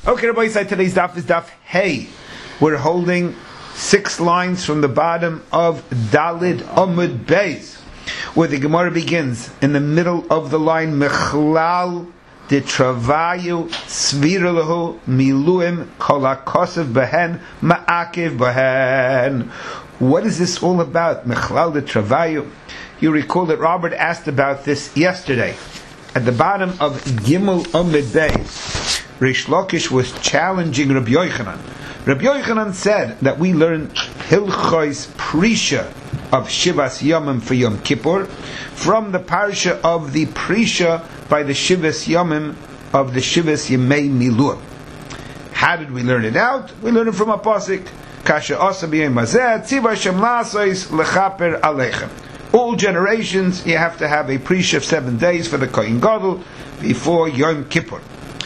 Okay, Rabbi Yisai, today's daf is daf Hey. We're holding 6 lines from the bottom of Dalid Amud Beis, where the Gemara begins in the middle of the line, Mechlal de Travayu Sviralahu Miluim Kolakosav Behen Ma'akiv Behen. What is this all about? Mechlal de Travayu. You recall that Robert asked about this yesterday. At the bottom of Gimel Amud Beis, Rish Lakish was challenging Rabbi Yochanan. Rabbi Yochanan said that we learn Hilchos Prisha of Shivas Yomim for Yom Kippur from the parsha of the Prisha by the Shivas Yomim of the Shivas Yemei Miluim. How did we learn it out? We learned it from a pasuk. Kasha Asa B'Yom Hazeh Tziva Shem Lasois Lechaper Aleichem. All generations, you have to have a Prisha of 7 days for the Kohen Gadol before Yom Kippur.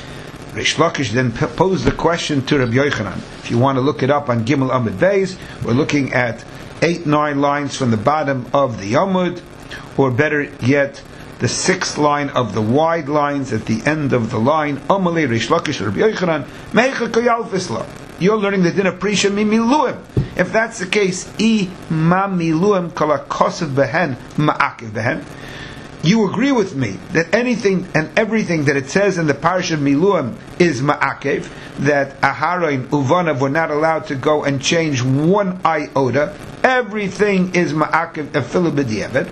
Rish Lakish then posed the question to Rabbi Yochanan. If you want to look it up on Gimel Amud Beis, we're looking at 8-9 lines from the bottom of the Amud, or better yet, the 6th line of the wide lines at the end of the line. Amalei Rish Lakish Rabbi Yochanan Meicha Koyal Fisla. You're learning the din of Prisha Mimiluim. If that's the case, I ma miluim kolakosav behen ma'akiv behen. You agree with me that anything and everything that it says in the parsha Miluim is ma'akev, that Aharon Uvanav were not allowed to go and change one iota. Everything is ma'akev afilu b'diavad.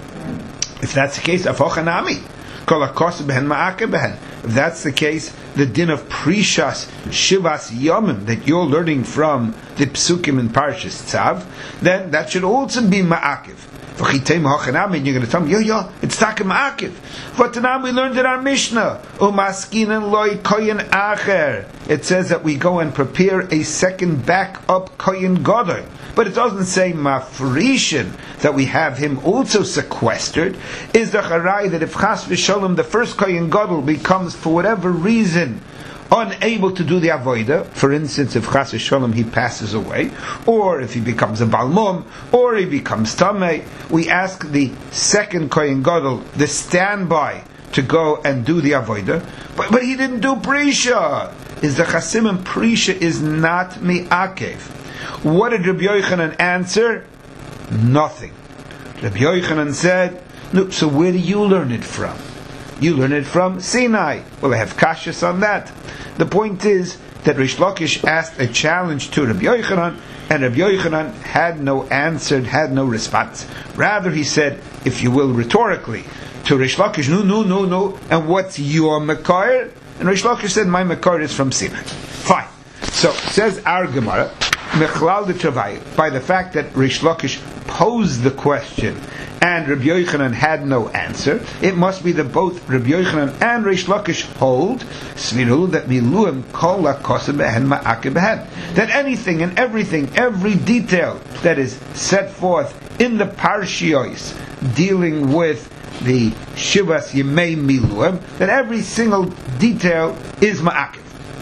If that's the case, afochanami kol hakosav behen ma'akev behen. If that's the case, the din of Prishas Shivas Yomim that you're learning from the Psukim in Parshas Tzav, then that should also be ma'akev. You're going to tell me, it's Taka Ma'akiv. Vatanam, we learned in our Mishnah. Umaskinan loy koyin acher. It says that we go and prepare a second backup koyin gadol. But it doesn't say mafrishin, that we have him also sequestered. Is the charai that if chas v'sholem, the first koyin gadol becomes, for whatever reason, unable to do the avodah, for instance, if chas v'sholem he passes away, or if he becomes a balmum, or he becomes tamei, we ask the second kohen gadol, the standby, to go and do the avodah, but he didn't do prisha. Is the chasimim prisha is not mi'akev? What did Rabbi Yochanan answer? Nothing. Rabbi Yochanan said, no, so where do you learn it from? You learn it from Sinai. Well, I have kashas on that. The point is that Rish Lakish asked a challenge to Rabbi Yochanan, and Rabbi Yochanan had no answer, had no response. Rather, he said, if you will, rhetorically, to Rish Lakish, no, and what's your Makar? And Rish Lakish said, my Makar is from Sinai. Fine. So, says our Gemara, Mechlal de Travayu, by the fact that Rish Lakish posed the question and Rabbi Yochanan had no answer, it must be that both Rabbi Yochanan and Rish Lakish hold Svirul that Miluim kol hakosav behen ma'akev behen, that anything and everything, every detail that is set forth in the parshios dealing with the Shivas Yemei Miluim, that every single detail is ma'akev.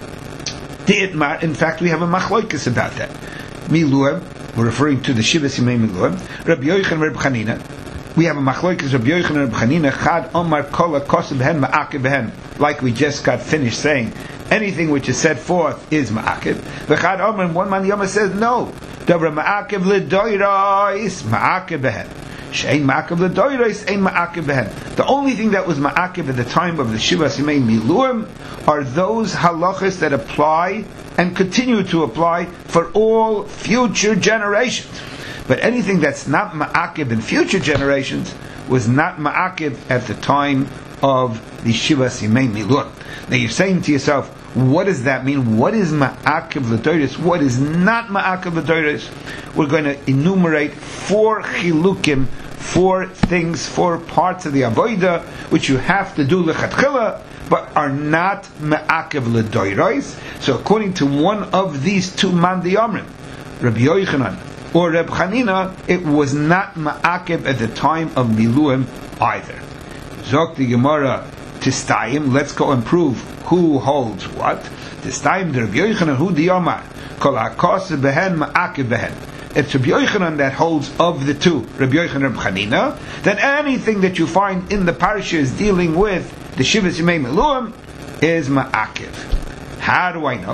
Di'itmar, in fact, we have a machloikis about that. Miluim, we're referring to the Shivas Yemei Miluim, Rabbi Yochanan and Rabbi Chanina. We have a machloikis Rabbi Yochanan and Rabbi Chanina, Chad Omar Kol HaKosav Behen Ma'akev Behen, like we just got finished saying. Anything which is set forth is Ma'akev. V'chad Omar, and one man Yoma says, no. Dabra Ma'akev L'doiros Ma'akev Behen. Shein Ma'akev L'doiros Ein Ma'akev Behen. The only thing that was Ma'akev at the time of the Shivas Yemei Miluim are those halachas that apply and continue to apply for all future generations. But anything that's not ma'akev in future generations was not ma'akev at the time of the Shivas Yemei Miluim. Now you're saying to yourself, what does that mean? What is ma'akev l'doros? What is not ma'akev l'doros? We're going to enumerate 4 chilukim, 4 things, 4 parts of the avodah which you have to do lechatchila, but are not ma'akev l'doros. So according to one of these 2 man diyamrim, Rabbi Yochanan or Reb Chanina, it was not ma'akev at the time of Miluim either. Zok the Gemara Tistayim, let's go and prove who holds what. Tistayim the Reb Yochanan hu diyamar kol hakosav behen ma'akev behen. It's Rabbi Yochanan that holds of the 2, Rabbi Yochanan and Reb Chanina, that anything that you find in the parashas dealing with the Shivas Yemei Miluim is ma'akev. How do I know?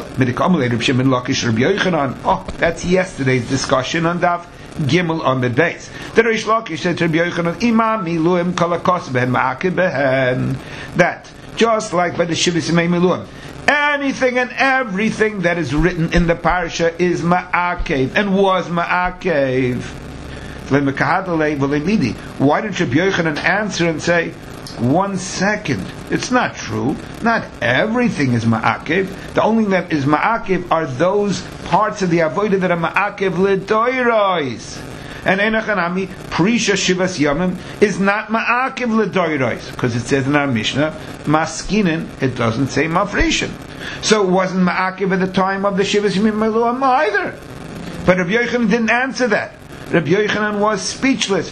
Oh, that's yesterday's discussion on Daf Gimel on the base. The Reish Lakish said to Rabbi Yochanan, Imam miluim kolakos behen ma'akib behen. That, just like by the Shivas Yimei Miluim, anything and everything that is written in the parsha is ma'akev, and was ma'akev. Why didn't Rabbi Yochanan answer and say, 1 second, it's not true. Not everything is ma'akev. The only thing that is ma'akev are those parts of the avodah that are ma'akev l'doiros. And Enochanami, Prisha Shivas Yomim, is not ma'akev l'doiros, because it says in our Mishnah, Maskinin, it doesn't say mafrishin. So it wasn't ma'akev at the time of the Shivas Yomim either. But Rabbi Yochanan didn't answer that. Rabbi Yochanan was speechless.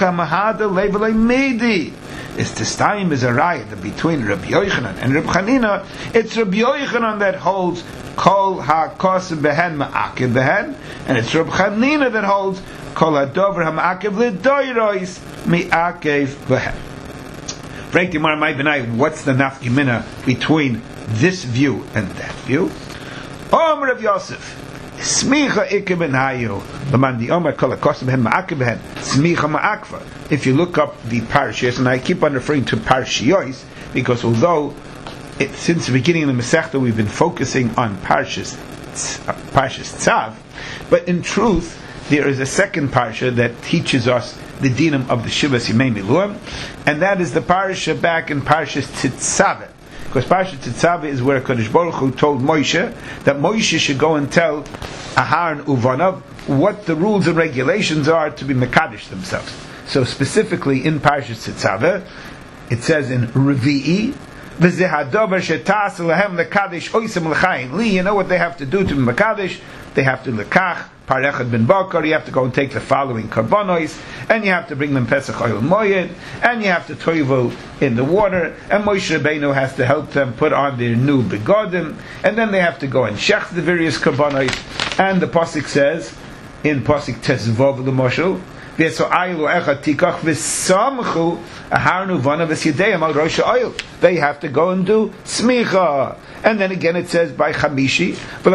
It's this time is a riot between Rabbi Yochanan and Rabbi Chanina. It's Rabbi Yochanan that holds Kol HaKos Behen Ma'akev Behen, and it's Rabbi Chanina that holds Kol HaDover HaMa'akev L'Doirois Mi'akev Behen. Frank Dimar Mai Benai, what's the nafkimina between this view and that view? Om Rav Yosef. Smicha ikeben hayu. Smicha ma'akva. If you look up the parashiyos, and I keep on referring to parashiyos, because although since the beginning of the Masechta we've been focusing on Parshas Tzav, but in truth there is a second parsha that teaches us the dinam of the Shivas Yimei Miluim, and that is the parasha back in Parshas Tetzaveh. Because Parashat Tetzaveh is where Kadosh Baruch Hu told Moshe that Moshe should go and tell Aharon Uvanav what the rules and regulations are to be Mekadosh themselves. So specifically in Parashat Tetzaveh, it says in Revi'i, you know what they have to do to be Mekadosh? They have to lekach parechad ben bakar. You have to go and take the following karbonos, and you have to bring them pesach oil moyed, and you have to toivel in the water, and Moshe Rabbeinu has to help them put on their new begodim, and then they have to go and shech the various karbonos. And the pasuk says in pasuk tesvav l'moshel, they have to go and do smicha. And then again it says by Chamishi,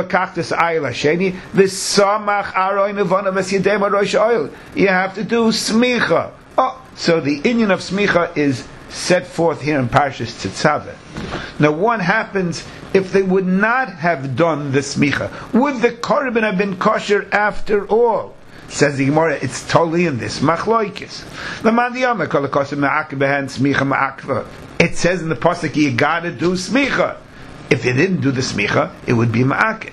you have to do smicha. Oh, so the inyan of smicha is set forth here in Parshas Tetzaveh. Now what happens if they would not have done the smicha? Would the korban have been kosher after all? Says the Gemara, it's totally in this machloikis. It says in the pasuk, you gotta do smicha. If you didn't do the smicha, it would be ma'akev.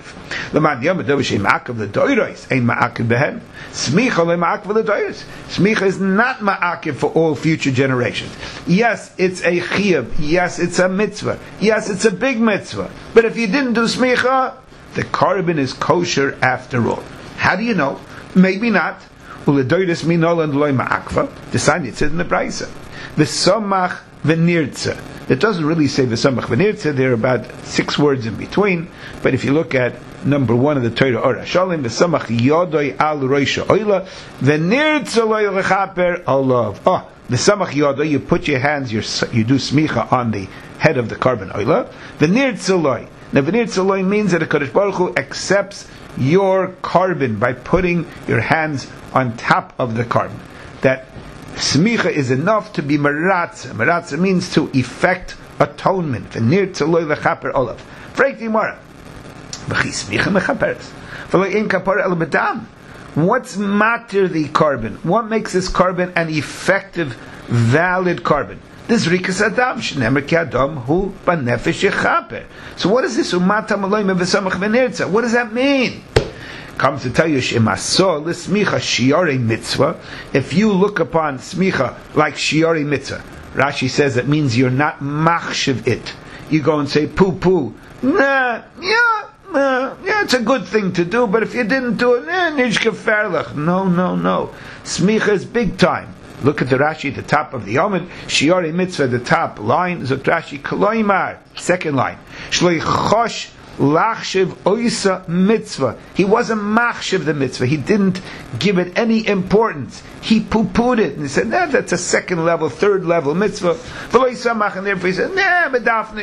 Smicha is not ma'akev for all future generations. Yes, it's a chiyuv. Yes, it's a mitzvah. Yes, it's a big mitzvah. But if you didn't do smicha, the korban is kosher after all. How do you know? Maybe not. The sign it says in the Braisa, V'samach v'nirtza. It doesn't really say V'samach v'nirtza. There are about 6 words in between. But if you look at number 1 of the Torah, Or Hashalim, V'samach yodoi al roisha oila, v'nirtza loy lechaper olav. Oh, V'samach yodoi, you put your hands, you do smicha on the head of the korban oila. V'nirtza loy. Now v'nirtza loy means that the Kadosh Baruch Hu accepts your korban by putting your hands on top of the korban. That smicha is enough to be meratza. Meratza means to effect atonement. V'nir tzoloi lechaper olav. Freik di mara. V'chi smicha mechaperes. V'lo ein kapara el bedam. What's matter the korban? What makes this korban an effective, valid korban? This rikas adam shnemer ki adam hu banefesh yechaper. So what is this umata maloim v'samach v'nirtza? What does that mean? Comes to tell you shemaso l'smicha shiorei mitzvah. If you look upon smicha like shiorei mitzvah, Rashi says it means you're not machshiv it. You go and say poo. Yeah, it's a good thing to do, but if you didn't do it, nishka ferlach. No. Smicha is big time. Look at the Rashi at the top of the Yomid. Shiorei mitzvah, the top line. Zot Rashi koloimar, second line. Shloi chosh lachshiv oisa mitzvah. He wasn't machshiv the mitzvah. He didn't give it any importance. He poo-pooed it and he said, that's a second level, third level mitzvah. And therefore he said, medafnish.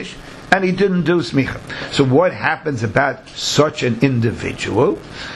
and he didn't do smicha. So what happens about such an individual?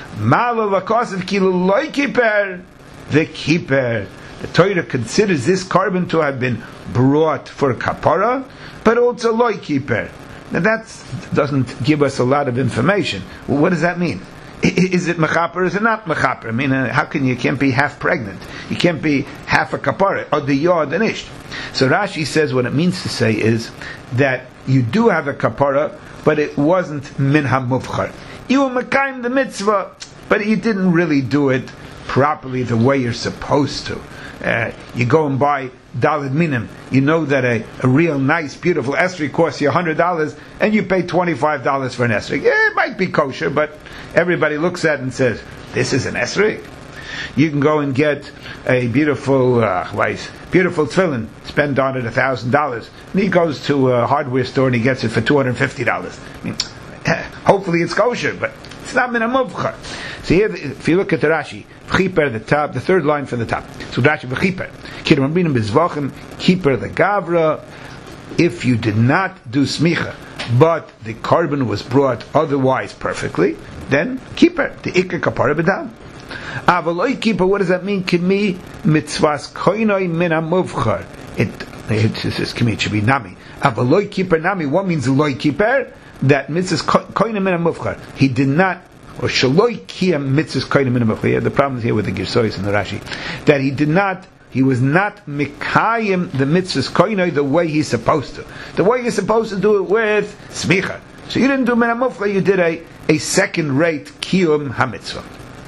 The keeper. The Torah considers this carbon to have been brought for kapara, but also loy keeper. Now that doesn't give us a lot of information. Well, what does that mean? Is it mechaper or is it not mechaper? I mean, how can you can't be half pregnant? You can't be half a kapara, or the yod and ish. So Rashi says what it means to say is that you do have a kapara, but it wasn't min ha-muvchar. You were mekayim the mitzvah, but you didn't really do it properly the way you're supposed to. You go and buy daled minim. You know that a real nice, beautiful esrog costs you $100, and you pay $25 for an esrog. Yeah, it might be kosher, but everybody looks at it and says, "This is an esrog." You can go and get a beautiful tefillin, spend on it $1,000, and he goes to a hardware store and he gets it for $250. I mean, hopefully it's kosher, but it's not min ha-muvchar. So here, if you look at the Rashi, Chiper, the top, the third line from the top. So Rashi, Chiper, Kirmabrim bezvachim, Chiper the Gavra. If you did not do smicha, but the carbon was brought otherwise perfectly, then Kiper, the Iker Kapara B'dam. Avaloi Kiper, what does that mean? Kimi mitzvahs koinoi min ha-muvchar. It says Kimi, it should be Nami. Avaloi Kiper Nami, what means Loi Kiper? That mitzvahs koinoi min ha-muvchar. He did not, or shaloi kiyam mitzvahs koinoi min ha-muvchar. The problem is here with the Girsois and the Rashi, that he was not mikayim the mitzvahs koinoi the way he's supposed to. The way you're supposed to do it with smicha. So you didn't do min ha-muvchar, you did a second-rate kiyum ha-mitzvah.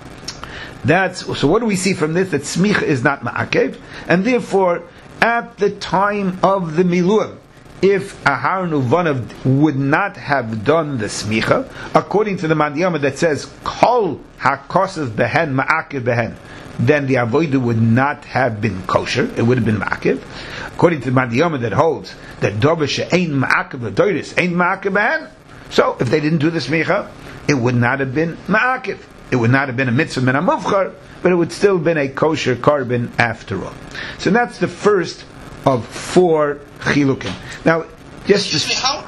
So what do we see from this? That smicha is not ma'akev, and therefore, at the time of the miluim, if Aharon Uvanav would not have done the smicha, according to the Mandiyama that says kol hakosav behen ma'akev behen, then the avodah would not have been kosher; it would have been ma'akev. According to the Mandiyama that holds that dovish ain't ma'akev l'doiris ain't ma'akev behen, so if they didn't do the smicha, it would not have been ma'akev. It would not have been a mitzvah min ha-muvchar, but it would still have been a kosher carbon after all. So that's the first of 4 chilukim. Now, excuse me, how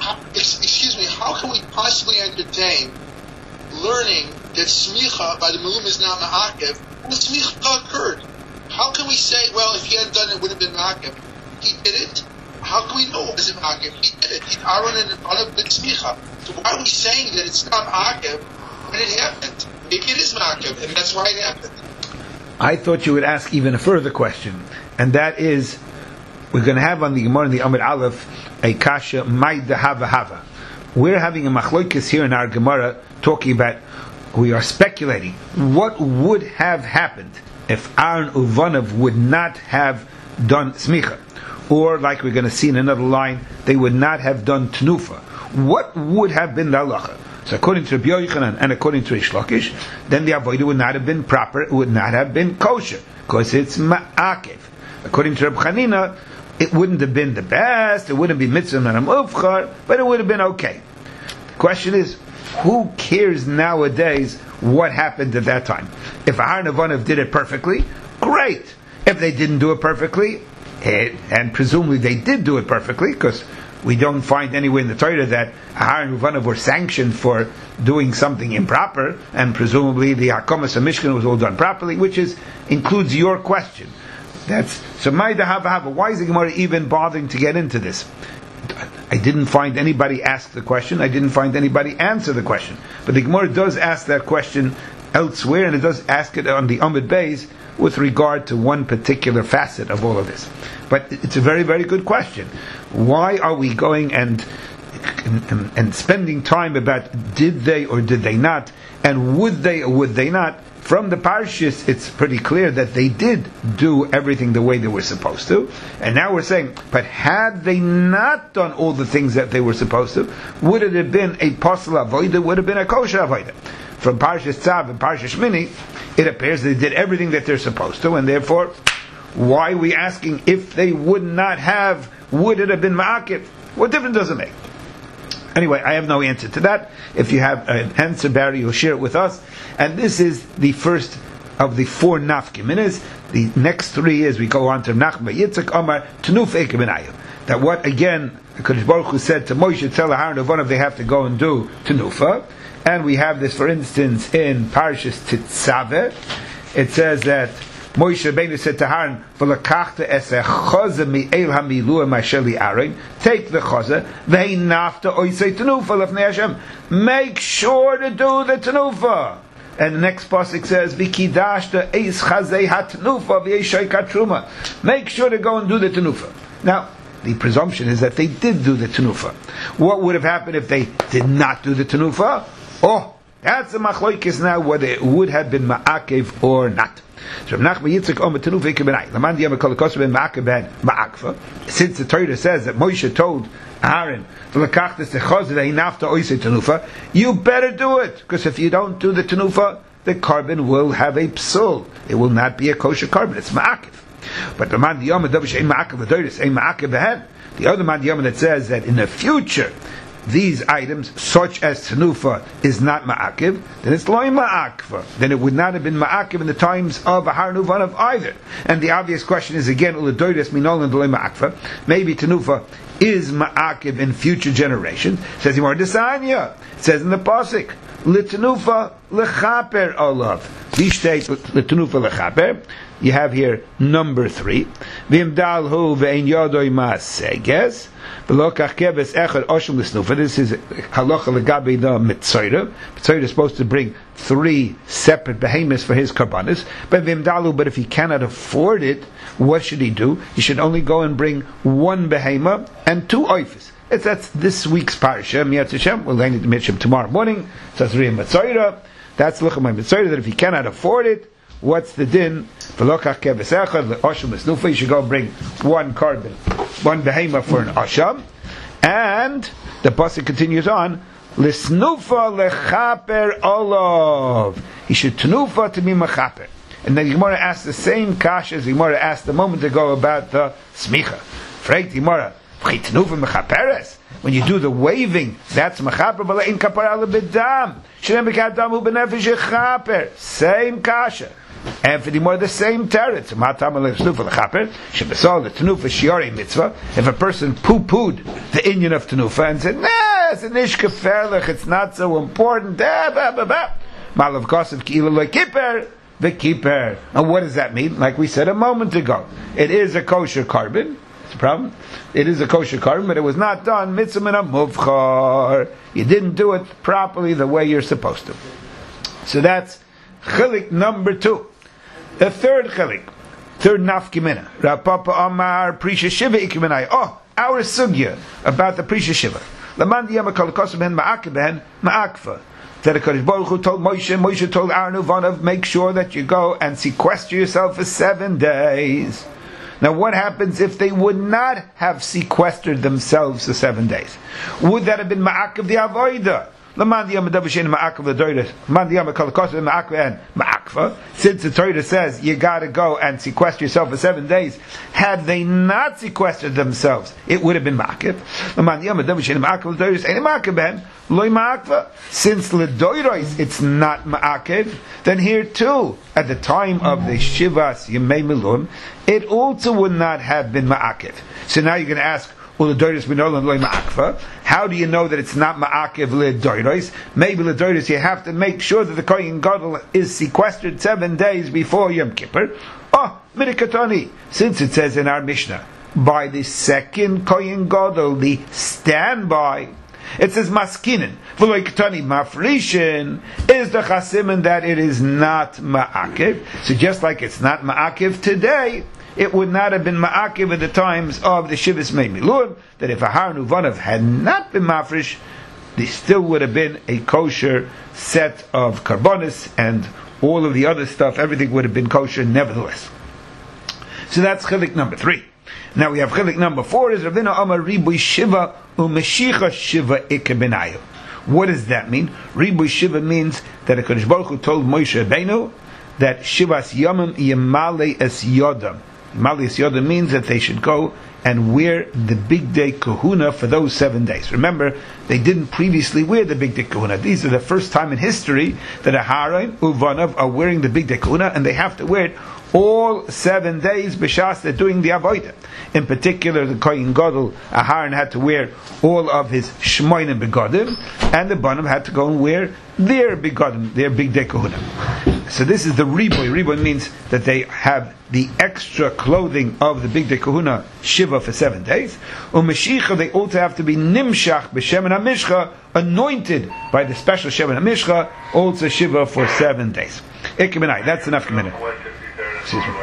can we possibly entertain learning that smicha by the milum is not ma'akev when smicha occurred? How can we say, well, if he hadn't done it, it would have been ma'akev? He did it. How can we know it wasn't ma'akev? He did it. Aaron and Anav did smicha. So why are we saying that it's not ma'akev when it happened? Maybe it is ma'akev, and that's why it happened. I thought you would ask even a further question, and that is, we're going to have on the Gemara in the Amud Aleph a kasha Maida Hava Hava. We're having a machloikis here in our Gemara talking about, we are speculating what would have happened if Aaron Uvanav would not have done smicha, or like we're going to see in another line, they would not have done tenufa. What would have been the halacha? So according to Rabbi Yochanan and according to Rish Lakish, then the avodah would not have been proper, it would not have been kosher, because it's ma'akev. According to Rabbi Chanina, it wouldn't have been the best, it wouldn't be mitzvah and mufchar, but it would have been okay. The question is, who cares nowadays what happened at that time? If Aharon Uvanav did it perfectly, great. If they didn't do it perfectly, and presumably they did do it perfectly, because we don't find anywhere in the Torah that Aharon Uvanav were sanctioned for doing something improper, and presumably the Hakomas HaMishkan was all done properly, which includes your question. So Maida Hava Hava. Why is the Gemara even bothering to get into this? I didn't find anybody ask the question. I didn't find anybody answer the question. But the Gemara does ask that question elsewhere, and it does ask it on the Amud Beis with regard to one particular facet of all of this. But it's a very, very good question. Why are we going and spending time about did they or did they not, and would they or would they not? From the parshas, it's pretty clear that they did do everything the way they were supposed to. And now we're saying, but had they not done all the things that they were supposed to, would it have been a posel avodah, would have been a kosher avodah? From parshas Tzav and parshas Shmini, it appears they did everything that they're supposed to, and therefore, why are we asking if they would not have, would it have been ma'akev? What difference does it make? Anyway, I have no answer to that. If you have an answer, Barry, you'll share it with us. And this is the first of the 4 nafkiminas. The next 3 is we go on to Nachma Yitzchak Amar Tenuf Ekebenayu. That what again the Kodesh Baruch Hu said to Moshe, tell Aaron and Uvanav they have to go and do Tenufa. And we have this, for instance, in Parashas Tetzaveh. It says that Moshe Rabbeinu said to Aaron, "V'lakachta es echazah mi'el hamilu ma'asheli Aaron." Take the chazah, ve'inafta oisei tenufa lefnei Hashem. Make sure to do the tenufa. And the next pasuk says, "V'kidashta eis chazei hatnufa v'yeshai katruma." Make sure to go and do the tenufa. Now, the presumption is that they did do the tenufa. What would have happened if they did not do the tenufa? Oh, that's a machlokes now, whether it would have been ma'akev or not. Since the Torah says that Moshe told Aaron, you better do it, because if you don't do the tenufa, the carbon will have a psul. It will not be a kosher carbon. It's ma'akev. But the man the other man that says that in the future these items, such as tenufa, is not ma'akiv, then it's loy ma'akva. Then it would not have been ma'akiv in the times of Ahar and Uvanav either. And the obvious question is again, uledoides minol and loy ma'akva. Maybe tenufa is ma'akiv in future generations. Says Yimar Desanya. It says in the pasuk, l'tenufa lechaper olav. Vishtei l'tenufa lechaper. You have here number 3. V'imdalhu ve'en yodoi ma'aseges. This is halacha legabe the Mitzoyra. Mitzoyra is supposed to bring 3 separate behemoths for his karbanis. But if he cannot afford it, what should he do? He should only go and bring 1 behemoth and 2 oifis. That's this week's parasha. Miyat Hashem. We'll learn it in Mishim tomorrow morning. So that's Mitzoyra. That's lechamay Mitzoyra, that if he cannot afford it, what's the din? You should go and bring 1 carbon, 1 behemoth for an asham. And the pasuk continues on, L'snufa lechaper olav. He should tenufa to be mechaper. And then the Gemara asked the same kasha as the Gemara asked a moment ago about the smicha. Fragt the Gemara, tenufa mechaperes. When you do the waving, that's mechaper, but in kapara lebedam. Shem bekadam hu benefesh yechaper. Same kasha. And for the more the same teretz, if a person poo-pooed the inyan of tenufa and said, nah, it's a nishka ferlich, it's not so important, malav kosev ki'ila lo kiper, the kiper. And what does that mean? Like we said a moment ago, it is a kosher carbon. It's a problem. It is a kosher carbon, but it was not done mitzvah min muvchar. You didn't do it properly the way you're supposed to. So that's chilik number 2. The third chilik, third nafkimina. Rav Papa Amar Prisha Shiva Ikiminai. Oh, our sugya about the Prisha Shiva. Laman diyama kolakosam ben ma'akah ben ma'akfa. That the Kodesh Baruch Hu told Moshe told Aaron Uvanav, make sure that you go and sequester yourself for 7 days. Now what happens if they would not have sequestered themselves for 7 days? Would that have been ma'akav the avodah? Since the Torah says you got to go and sequester yourself for 7 days, had they not sequestered themselves, it would have been ma'akev. Since ledoiros it's not ma'akev, then here too, at the time of the Shivas Yemei Milum, it also would not have been ma'akev. So now you're going to ask, how do you know that it's not ma'akev ledoiros? Maybe ledoiros you have to make sure that the Kohen Gadol is sequestered 7 days before Yom Kippur. Oh, midikatoni, since it says in our Mishnah, by the second Kohen Gadol, the standby, it says maskinin, v'loikatoni mafrishin, is the chasimin that it is not ma'akev. So just like it's not ma'akev today, it would not have been ma'akev at the times of the Shivas Mei Miluim, that if Ahar and Uvanav had not been mafresh, there still would have been a kosher set of karbonis, and all of the other stuff, everything would have been kosher nevertheless. So that's chilik number 3. Now we have chilik number 4, is Ravina Amar Ribui Shiva Umeshicha Shiva Ikebenayu. What does that mean? Ribui Shiva means that the Kodesh Baruch Hu told Moshe Rabbeinu that Shivas Yomim Yemale Es Yodam. Malias Yoda means that they should go and wear the big day kahuna for those 7 days. Remember, they didn't previously wear the big day kahuna. These are the first time in history that Aharon, Uvanav are wearing the big day kahuna, and they have to wear it all 7 days b'shas they're doing the avodah. In particular, the Kohen Gadol, Aharon, had to wear all of his shmoyne begodim, and the Banim had to go and wear their begodim, their big day kahuna. So this is the riboy. Riboy means that they have the extra clothing of the big day kahuna shiva for 7 days. U'mashicha, they also have to be nimshach b'shemen hamishcha, anointed by the special shemen hamishcha, also shiva for 7 days. Ikkebenai, that's enough committed. Excuse me.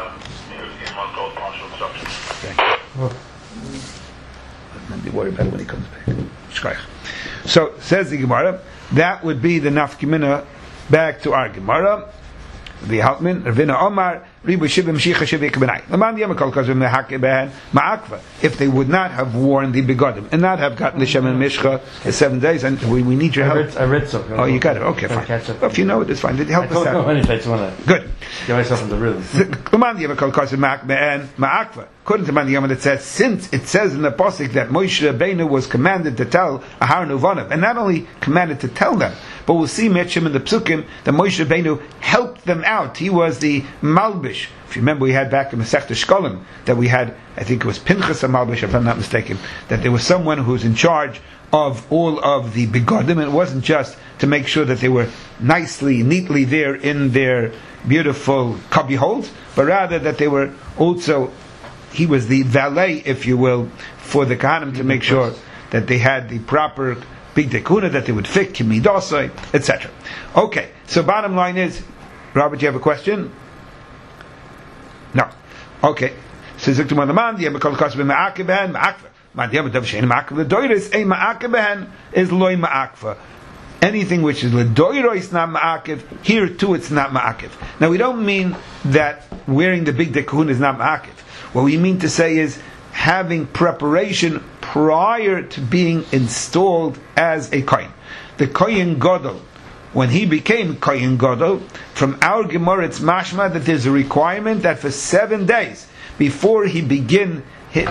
Don't be worried about it when he comes back. So says the Gemara, that would be the nafkimina back to our Gemara. The Haltman, Ravina Omar, Ribu Shivim Shicha Shivik Benai. Laman Yamakal Kazim Mehake Behen Ma'akva. If they would not have worn the begodim and not have gotten the Shem and Mishcha in 7 days, and we need your help. I read so. Oh, you got it. Okay, fine. Well, if you know it, it's fine. Did you help us out? I don't know anything. I just want to good. Get myself in the room. Laman Yamakal Kazim Mehake Behen Ma'akva. According to Mandi Yama, it says, since it says in the Pasuk that Moshe Rabbeinu was commanded to tell Aharon Uvanav, and not only commanded to tell them, but we'll see Metchim in the Psukim that Moshe Rabbeinu helped them out. He was the Malbish. If you remember, we had back in Masechta Shkolim that we had, I think it was Pinchas Malbish, if I'm not mistaken, that there was someone who was in charge of all of the begodim, and it wasn't just to make sure that they were nicely, neatly there in their beautiful cubbyholes, but rather that they were also, he was the valet, if you will, for the Kohanim to make sure that they had the proper big dekuna, that they would fit, kimidosai, etc. Okay, so bottom line is, Robert, you have a question? No. Okay. So Ziktum on the man, the Yabakal Kasbin Ma'akibhan, Ma'akva. Mandiyam Davshain Ma'akva, the Doiris, a Ma'akibhan is Loy Ma'akva. Anything which is Ledoiro is not Ma'akiv, here too it's not Ma'akiv. Now we don't mean that wearing the big dekuna is not Ma'akiv. What we mean to say is having preparation prior to being installed as a Kohen. The Kohen Gadol, when he became Kohen Gadol, from our Gemara it's mashma that there's a requirement that for 7 days before he begins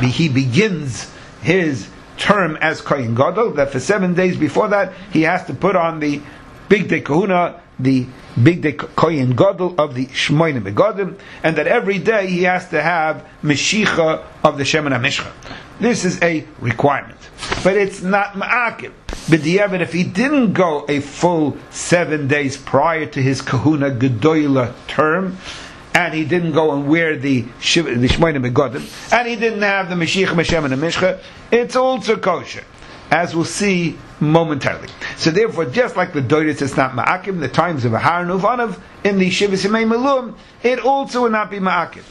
his term as Kohen Gadol, that for 7 days before that he has to put on the big day kahuna, the big day Kohen Gadol of the Shmoyne Begodim, and that every day he has to have Meshicha of the Shemen HaMishcha. This is a requirement, but it's not Ma'akiv. B'diavad, if he didn't go a full 7 days prior to his Kahuna Gedoyla term, and he didn't go and wear the Shmoyne Begodim, and he didn't have the Meshicha Shemen HaMishcha, it's also kosher, as we'll see momentarily. So therefore, just like the Doiris it's not Ma'akiv in the times of Aharon Uvanav, in the Shivas Yemei Melum, it also will not be Ma'akiv.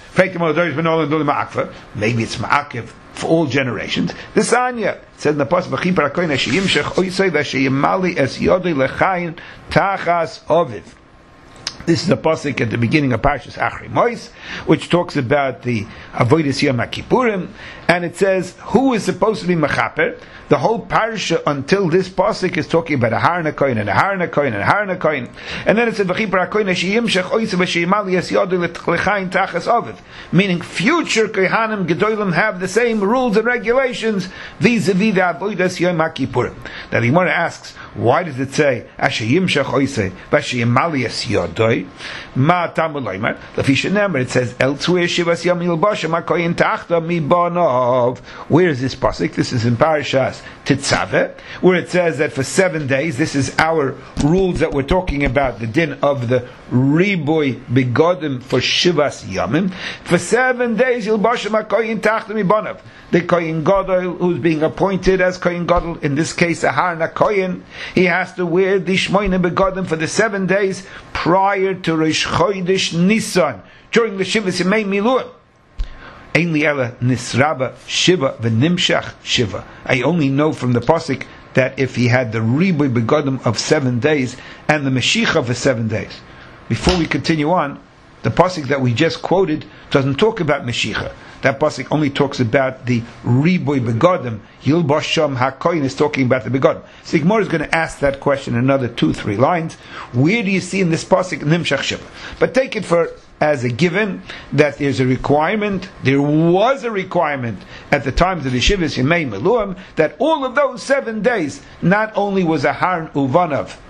Maybe it's Ma'akiv for all generations. The Sanya said in the Pasuk, V'chipar HaKohen Hashiyimshech Oisei V'Hashiyimali Es Yodei Lechayin Tachas Oviv. This is the pasuk at the beginning of Parshas Achri Mois, which talks about the Avodas Yom HaKippurim, and it says who is supposed to be mechaper. The whole parsha until this pasuk is talking about Aharon HaKohen and Aharon HaKohen and Aharon HaKohen, and then it said V'chipar HaKohen Hashiyimshech Oisei V'Hashiyimali Es Yodei Lechayin Tachas Oviv, meaning future Kohanim Gedolim have the same rules and regulations vis-a-vis the Avodas Yom HaKippurim. Now the Gemara asks, why does it say Hashiyimshech Oisei V'Hashiyimali Es Yodei? Ma tamulaymer. It says elsewhere Shivas Yom Yilbashem HaKohen Tachta Mibanov. Where is this pasuk? This is in Parashas Tetzaveh, where it says that for 7 days, this is our rules that we're talking about, the din of the Riboy Begodim for Shivas Yomim. For 7 days, Yilbashem HaKohen Tachta Mibanov. The Kohen Gadol, who's being appointed as Kohen Gadol, in this case Aharon HaKohen, he has to wear the Shmoyne Begodim for the 7 days prior to Rosh Chodesh Nisan, during the Shivas Yemei Miluim. Ein li ela nisraba shiva v'nimshach shiva. I only know from the pasuk that if he had the riboy begodim of 7 days and the meshicha for 7 days. Before we continue on, the pasuk that we just quoted doesn't talk about meshicha. That pasuk only talks about the riboy begodim. Yilbasham HaKohen is talking about the begodim. So the Gemara is going to ask that question in another 2-3 lines. Where do you see in this pasuk nimshach shiva? But take it for as a given that there's a requirement, there was a requirement at the times of the Shivas Yemei Meluim, that all of those 7 days, not only was Aharon Uvanav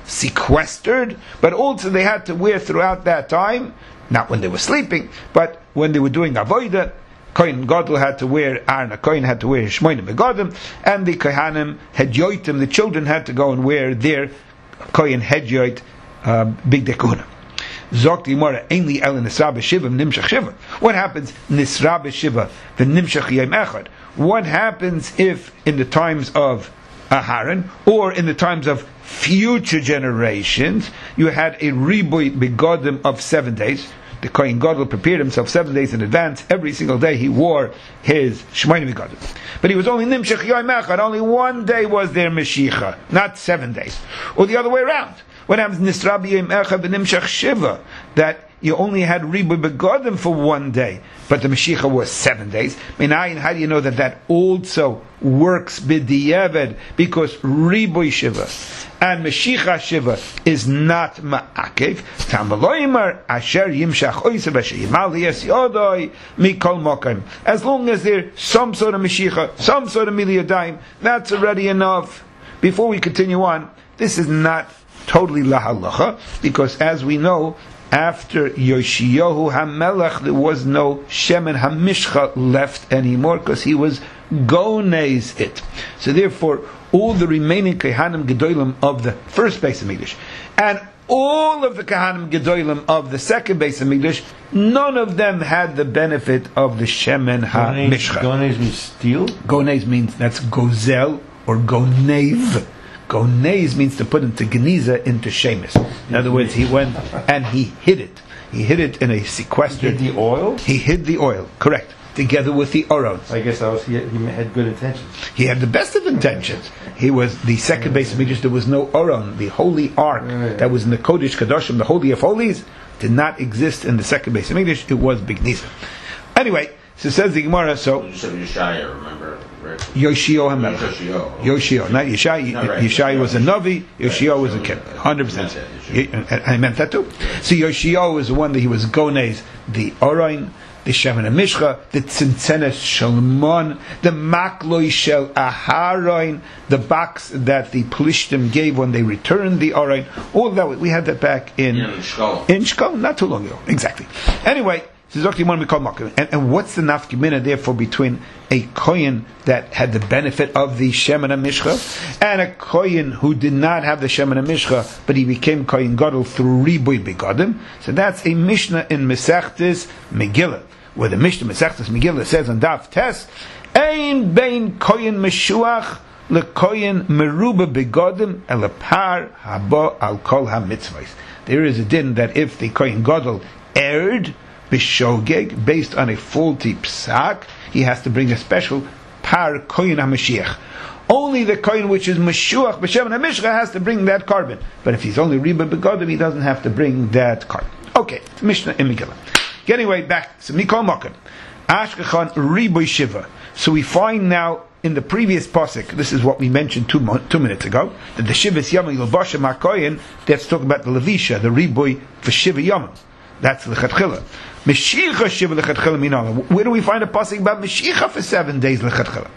sequestered, but also they had to wear throughout that time, not when they were sleeping, but when they were doing avodah. Kohen Gadol had to wear, Aaron Kohen had to wear his Shmonim Begadim, and the Kohanim Hedyoitim, the children had to go and wear their Kohen Hedyoit Big Dekuna. Zok the Gemara, Ainli El Nisra B'Shiva Nimshach Shiva. What happens Nisra B'Shiva V'Nimshach Yom Echad? What happens if in the times of Aharon or in the times of future generations you had a Riboy Begadim of 7 days? The Kohen Gadol prepared himself 7 days in advance. Every single day he wore his Shmonim Begadim. But he was only Nimshach Yom Echad. Only 1 day was there Meshicha, not 7 days. Or the other way around. What happens Nisra B'Yom Echad V'Nimshach Shiva? That you only had Riboy Begadim for 1 day, but the Meshicha was 7 days. Menayin, how do you know that that also works b'diavad? Because Riboy Shiva and Meshicha Shiva is not ma'akev. Tamaloyimar asher yimshach oisav asher yimal yes yodoi mikol mokim. As long as there's some sort of Meshicha, some sort of miliyadayim, that's already enough. Before we continue on, this is not totally lahalacha, because as we know, after Yoshiyahu HaMelech, there was no Shemen HaMishcha left anymore, because he was gones it. So therefore, all the remaining Kehanim Gedolim of the first Beis HaMikdash, and all of the Kehanim Gedolim of the second Beis HaMikdash, none of them had the benefit of the Shemen HaMishcha. Gones means steal? Gones means, that's gozel, or gonev. Gonez means to put into Geniza, into Shemus. In other words, he went and he hid it. He hid it in a sequestered... He hid the oil? He hid the oil, correct. Together with the Oron. I guess he had good intentions. He had the best of intentions. He was the second Beis HaMikdash. There was no Oron. The holy ark that was in the Kodesh Kadoshim, the Holy of Holies, did not exist in the second Beis HaMikdash. It was Big Nisa. Anyway, so says the Gemara, so... You said Yeshaya, remember? Yoshio HaMelech. Yoshio, not Yeshai. Yeshai was a Navi, Yoshio was a kid. 100%. I meant that too. So Yoshio was the one that he was Gones, the Orain, the Shemen HaMishcha, the Tzintzenes Shalmon, the Makloi Shel Aharoin, the box that the Plishtim gave when they returned the Orain. All that, we had that back in Shkol, not too long ago. Exactly. Anyway, and what's the nafkamina therefore between a kohen that had the benefit of the Shemen HaMishcha and a kohen who did not have the Shemen HaMishcha, but he became kohen gadol through Riboy Begadim? So that's a Mishnah in Mesechtes Megillah, where the Mishnah Mesechtes Megillah says on Daf Tes, Ein bein kohen meshuach lekohen meruba begadim elepar haba al kol hamitzvahs. There is a din that if the kohen gadol erred b'shogeg, based on a faulty psak, he has to bring a special par kohen HaMashiach. Only the kohen which is Meshuach b'Shemen HaMishcha has to bring that carbon. But if he's only Riboy Begadim, he doesn't have to bring that carbon. Okay, Mishnah in Megillah. Anyway, back to Mikol Mokem. Ashkechan Riboy Shiva. So we find now in the previous pasuk, this is what we mentioned 2 minutes ago, that the Shivas Yom Yilbashem HaKohen, that's talking about the Levisha, the Riboy for Shiva Yom. That's L'chatchila. Meshicha Shiva L'chatchila Minala. Where do we find a pasuk about Meshicha for 7 days L'chatchila?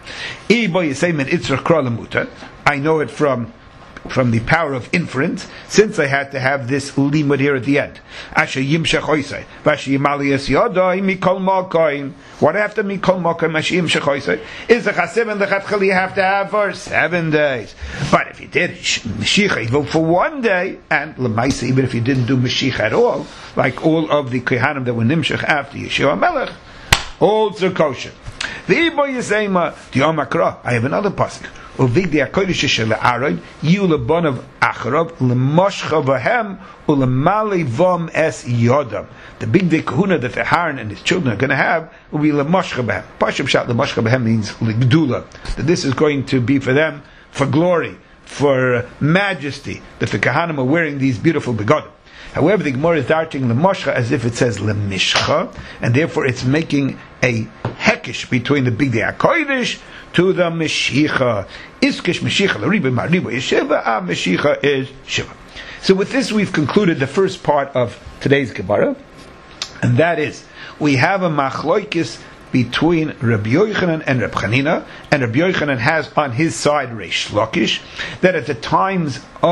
I know it from the power of inference, since I had to have this limud here at the end. Asher yimshach oisai, v'asher yimaliyas yodai mikol mokoim. What after mikol mokoim asher yimshach oisai? Is the chasiv and the chatchil you have to have for 7 days. But if you did Meshicha for 1 day, and l'maisa, even if you didn't do Meshicha at all, like all of the Kehanim that were nimshach after Yeshua Melech, all kosher. The Ibo Yisema, the Omakra, I have another pasuk. Uvigdi HaKodesh shel Aaron, you lebanav acharav, lemoshcha v'hem, ulemale vom es yodam. The big day kahuna that the Aaron and his children are going to have will be lemoshcha v'hem. Pashim shat lemoshcha v'hem means legdula. That this is going to be for them, for glory, for majesty, that the Kahanim are wearing these beautiful begadim. However, the Gemara is darting lemoshcha as if it says lemishcha, and therefore it's making a hekish between the big day HaKodesh to the Meshicha. Iskish Meshicha, l'riba ma'riba is Shiva, Meshicha is Shiva. So with this we've concluded the first part of today's Gemara, and that is, we have a machloikis between Rabbi Yochanan and Rabbi Chanina, and Rabbi Yochanan has on his side Reish Lakish, that at the times of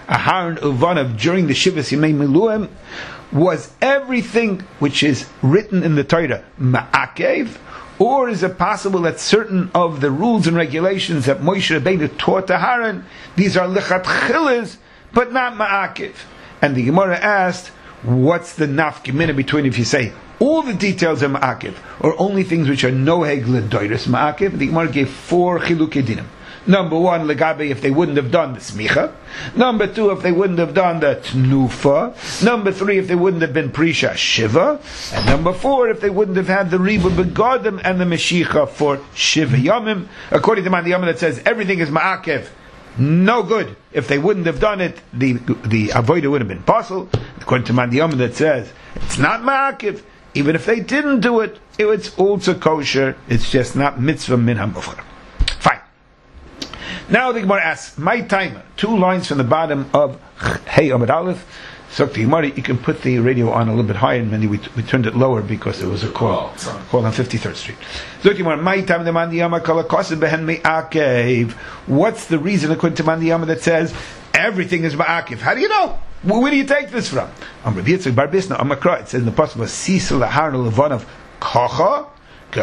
Aharon Uvanav during the Shivas Yemei Miluim, was everything which is written in the Torah ma'akev, or is it possible that certain of the rules and regulations that Moshe Rabbeinu taught to Aaron, these are lichatchilas, but not ma'akev? And the Gemara asked, what's the nafkemina between if you say all the details are ma'akev, or only things which are noheg l'doiris ma'akev? The Gemara gave 4 chilukei dinim. Number 1, legabe, if they wouldn't have done the smicha. Number 2, if they wouldn't have done the tnufa. Number 3, if they wouldn't have been prisha shiva. And number 4, if they wouldn't have had the riba begodim and the meshicha for shiva yomim. According to Mandi Yama, that says everything is ma'akev, no good. If they wouldn't have done it, the avodah would have been possible. According to Mandi Yama, that says it's not ma'akev. Even if they didn't do it, it's also kosher. It's just not mitzvah min hamufar. Fine. Now the Gemara asks, my timer, 2 lines from the bottom of Hey Amud Aleph. So the Gemara, you can put the radio on a little bit higher, and we turned it lower because there was a call on 53rd Street. So the Gemara, my time the Mandi Yama kala kosev behen me'akev. What's the reason according to Mandi Yama that says everything is ma'akev? How do you know? Where do you take this from? Rabbi Yitzchak bar Bisna Amakra. It says in the pasuk of Sisa laharna levanav kacha. The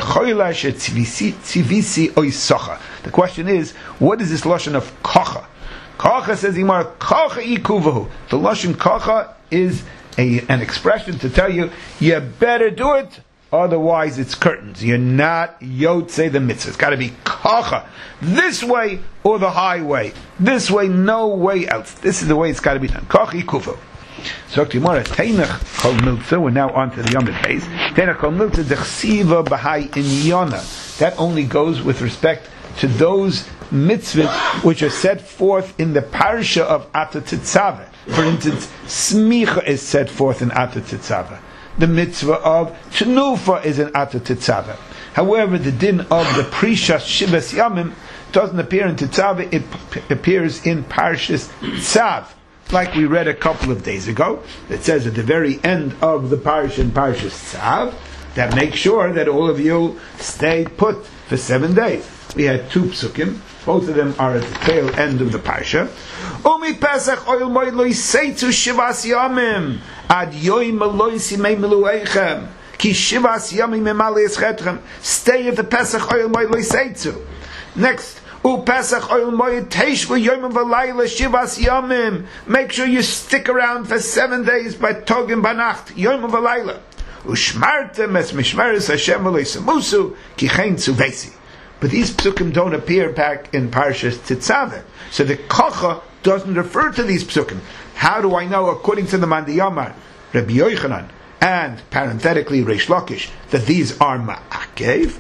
question is, what is this lashon of kacha? Kacha, says Imar, kacha ikuvahu. The lashon kacha is an expression to tell you better do it, otherwise it's curtains. You're not yotzei the mitzvah. It's got to be kacha, this way or the highway. This way, no way else. This is the way it's got to be done. Kacha ikuvahu. So tomorrow, Teinach Kol Miltza, we're now on to the Yom Beis. Teinach Kol Miltza Dechsiva B'hai Inyana. That only goes with respect to those mitzvahs which are set forth in the parsha of Atat Tetzaveh. For instance, Smicha is set forth in Atat Tetzaveh. The mitzvah of Tnufa is in Atat Tetzaveh. However, the din of the Prishas Shivas Yamim doesn't appear in Tetzaveh, it appears in Parshas Tzav. Like we read a couple of days ago, it says at the very end of the parish in Parshas Tzav, that make sure that all of you stay put for 7 days. We had 2 psukim, both of them are at the tail end of the parsha. Umi Pesach oil moed lo yiseitzu shivas yamim ad yoim lo yisimei milueichem ki shivas yamim memali eschetchem. Stay at the Pesach oil moed lo yiseitzu. Next. Pesach oil moed teishvu yomim v'layla shivas yomim. Make sure you stick around for 7 days by togim banacht yomim v'layla. Ushmartem es mishmeres Hashem v'leisamusu ki chen tzuvesi. But these psukim don't appear back in Parshas Tetzaveh, so the kacha doesn't refer to these psukim. How do I know, according to the Mandi Yama, Rabbi Yochanan, and parenthetically Reish Lakish, that these are ma'akev?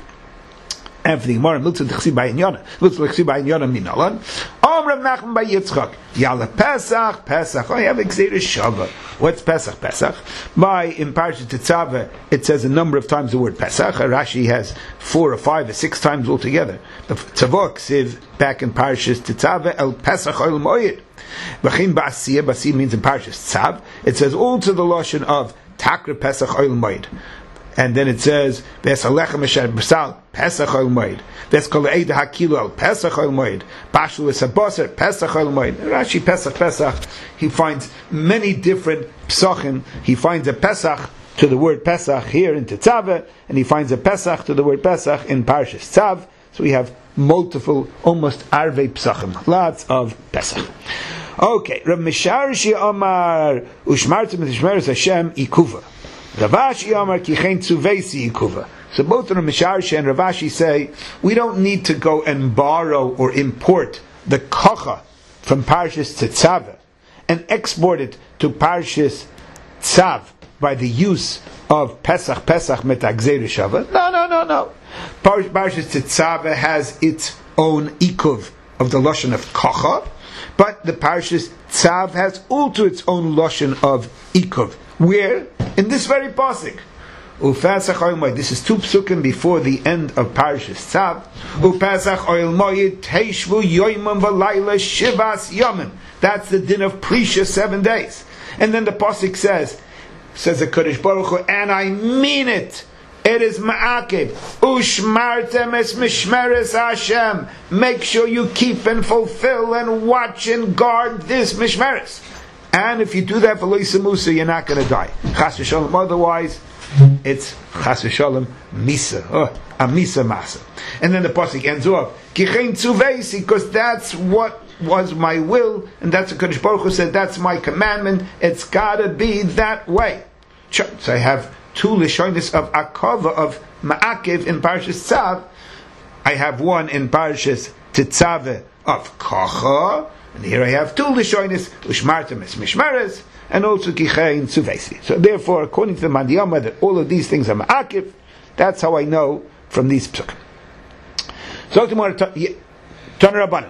And for the Gemara, looks at the Chsi by Inyana. Looks like Chsi by Inyana Minalan. Rav Nachman by Yitzchak. Yalla Pesach, Pesach. I have Xer Shava. What's Pesach? Pesach. In Parashat Tetzaveh, it says a number of times the word Pesach. Rashi has 4 or 5 or 6 times altogether. The Tzavok Siv, back in Parashat Tetzaveh, El Pesach Oil Moed. V'chin Ba'asiyah, Ba'asiyah means in Parashat Tzav. It says also the lashon of Takra Pesach Oil Moed. And then it says, "Ves alechem esher b'sal Pesach oil moed. Ves kol eid hakilo al Pesach oil moed. Bashul esaboser Pesach oil moed." Rashi Pesach. He finds many different psachim. He finds a Pesach to the word Pesach here in Tetzaveh, and he finds a Pesach to the word Pesach in Parshas Tzav. So we have multiple, almost arvei psachim, lots of Pesach. Okay, Rav Misharshi Omar Ushmartem Tishmeres Hashem Ikuva. Ravashi Amar Kichen Tzuvesi Ikuva. So both Rav Misharshi and Ravashi say we don't need to go and borrow or import the kacha from Parshas Tetzaveh and export it to Parshas Tzav by the use of Pesach metagzer shava. No. Parshas Tetzaveh has its own ikuv of the lashon of kacha, but the Parshas Tzav has also its own lashon of ikuv. Where? In this very pasuk. Upesach oil moed. This is 2 psukim before the end of Parashas Tzav. Upesach oil moed teishvu yoimim v'layla shivas yomim. That's the din of Prisha, 7 days. And then the pasuk says the Kodesh Baruch Hu, and I mean it, It is ma'akev. Ushmartem es mishmeres Hashem. Make sure you keep and fulfill and watch and guard this mishmeres. And if you do that for Loisa Musa, you're not going to die. Chas v'shalom. Otherwise, it's chas v'shalom misa. A misa masa. And then the pasuk ends off. Kichein tzuveisi, because that's what was my will, and that's what Kadosh Baruch Hu said, that's my commandment. It's got to be that way. So I have two lishonis of akava, of ma'akev in Parashas Tzav. I have one in Parashas Tetzaveh of kacha. And here I have two lishonis, ushmartem es mishmeres, and also kichein tzuvesi. So therefore, according to the Mandiyama, that all of these things are ma'akiv, that's how I know from these psukim. So Tanur Rabbanan.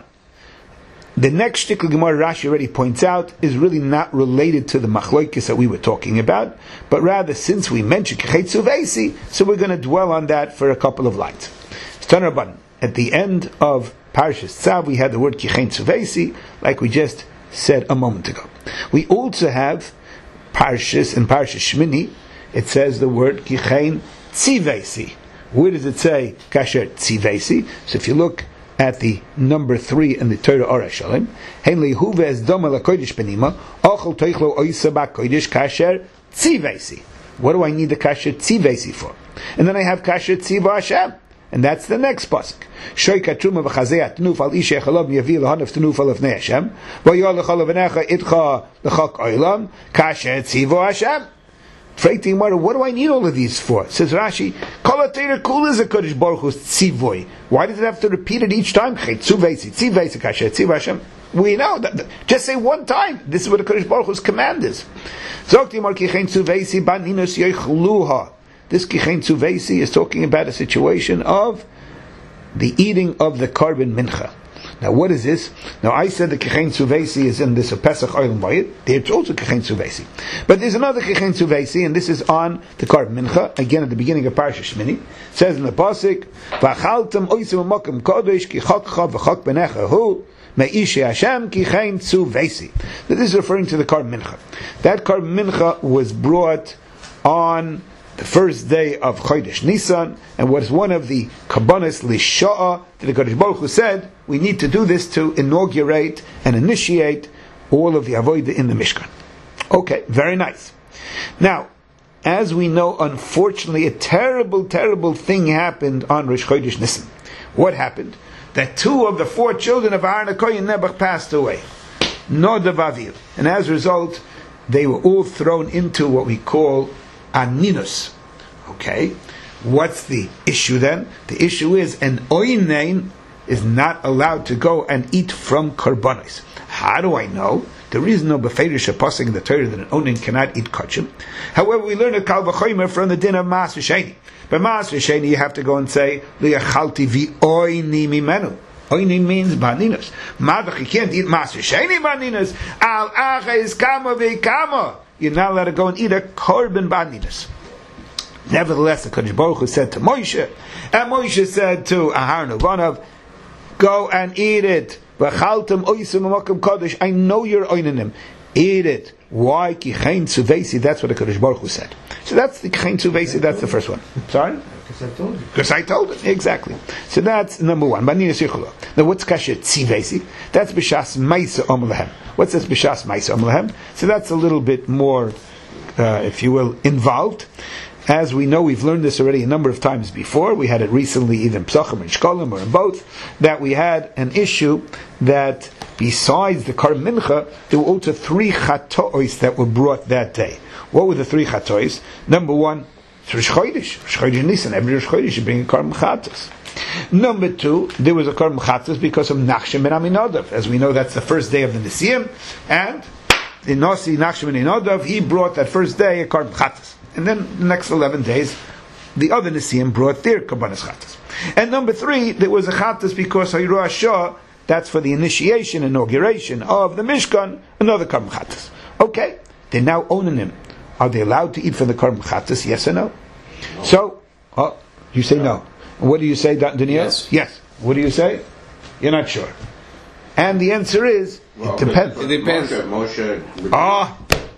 The next shtikl Gemara Rashi already points out is really not related to the machloikis that we were talking about, but rather since we mentioned kichein tzuvesi, so we're going to dwell on that for a couple of lines. Tanur Rabbanan. At the end of Parashas Tzav, we had the word Kichein Tzuvesi, like we just said a moment ago. We also have Parashas, in Parashas Shmini, it says the word Kichein Tzivesi. Where does it say Kasher Tzivesi? So if you look at the number 3 in the Torah Or HaShalom, Hein Lehuve Es Doma LaKodesh Benima, Ochel Teichlo Oisa BaKodesh Kasher Tzivesi. What do I need the Kasher Tzivesi for? And then I have Kasher Tziva Hashem. And that's the next pasuk. Shoyka truma v'chazei atnuf al ishe echalov miyavi lahanaf tenuf al avnei Hashem v'yol l'chalav v'necha itcha l'chak oilam kasher tzivo Hashem. Freighting Gemara, what do I need all of these for? Says Rashi, kol ha'teira kula is a Kodesh Baruch Hu's tzivoy. Why does it have to repeat it each time? Chet tzuvesi tzivesi kasher tzivo Hashem. We know that. Just say one time. This is what the Kodesh Baruch Hu's command is. Zokti mar kichein tzuvesi baninus yoichluha. This Kichein Tzuvesi is talking about a situation of the eating of the carbon mincha. Now what is this? Now I said the Kichein Tzuvesi is in this Pesach Oil Bayit. There's also Kichein Tzuvesi. But there's another Kichein Tzuvesi, and this is on the carbon mincha, again at the beginning of Parashas Shmini. It says in the Pasuk, V'achaltem oisim amokim kodesh ki chokcha v'chok benecha hu me'ishe Hashem Kichein Tzuvesi. Now this is referring to the carbon mincha. That carbon mincha was brought on the first day of Chodesh Nisan, and was one of the Kabbanis Lisha'a that the Kodesh Baruch Hu said, we need to do this to inaugurate and initiate all of the Avodah in the Mishkan. Okay, very nice. Now, as we know, unfortunately, a terrible, terrible thing happened on Rosh Chodesh Nisan. What happened? That 2 of the 4 children of Aaron HaKohen Nebuch passed away. Nadav Aviv. And as a result, they were all thrown into what we call Aninus. Okay, what's the issue then? The issue is an oinein is not allowed to go and eat from karbanos. How do I know? There is no beferish pasuk in the Torah that an oinein cannot eat kachim. However, we learn a kal v'chomer from the din of Maaseh Sheni. But Maaseh Sheni, you have to go and say li'achalti v'oini mimenu. Oini means baninus. Madach, you can't eat Maaseh Sheni baninus. Al aches kama v'kama. You're not allowed to go and eat a korban baninus. Nevertheless, the Kodesh Baruch Hu said to Moshe, and Moshe said to Aharon Uvanav, go and eat it. I know you're oinenim. Eat it. Why? Kichein tzuvesi. That's what the Kodesh Baruch Hu said. So that's the Kichein tzuvesi. That's the first one. Sorry? Because I told you. Because I told him. Exactly. So that's number 1. Now what's kasher tzivesi? That's b'shas ma'isa omlehem. What's this b'shas ma'isa omlehem? So that's a little bit more, if you will, involved. As we know, we've learned this already a number of times before. We had it recently, either in Psachim or in Shkolim or in both, that we had an issue that besides the Kar Mincha, there were also 3 chatois that were brought that day. What were the 3 chatois? Number 1, Rosh Chodesh. Rosh Chodesh Nisan. Every Rosh Chodesh you bring a Kar Mechatos. Number 2, there was a Kar Mechatos because of Nachshon ben Aminadav. As we know, that's the first day of the Nisim, and the Nasi Nachshon ben Aminadav, he brought that first day a Kar Mechatos. And then the next 11 days, the other Nisim brought their Kabbanas Chatas. And number 3, there was a Chatas because Hayru Hashah, that's for the initiation, inauguration of the Mishkan, another Karm Chatas. Okay, they're now owning him. Are they allowed to eat from the Karm Chatas, yes or no? So, you say no. What do you say, Daniel? Yes. What do you say? You're not sure. And the answer is, it depends. It depends. Moshe.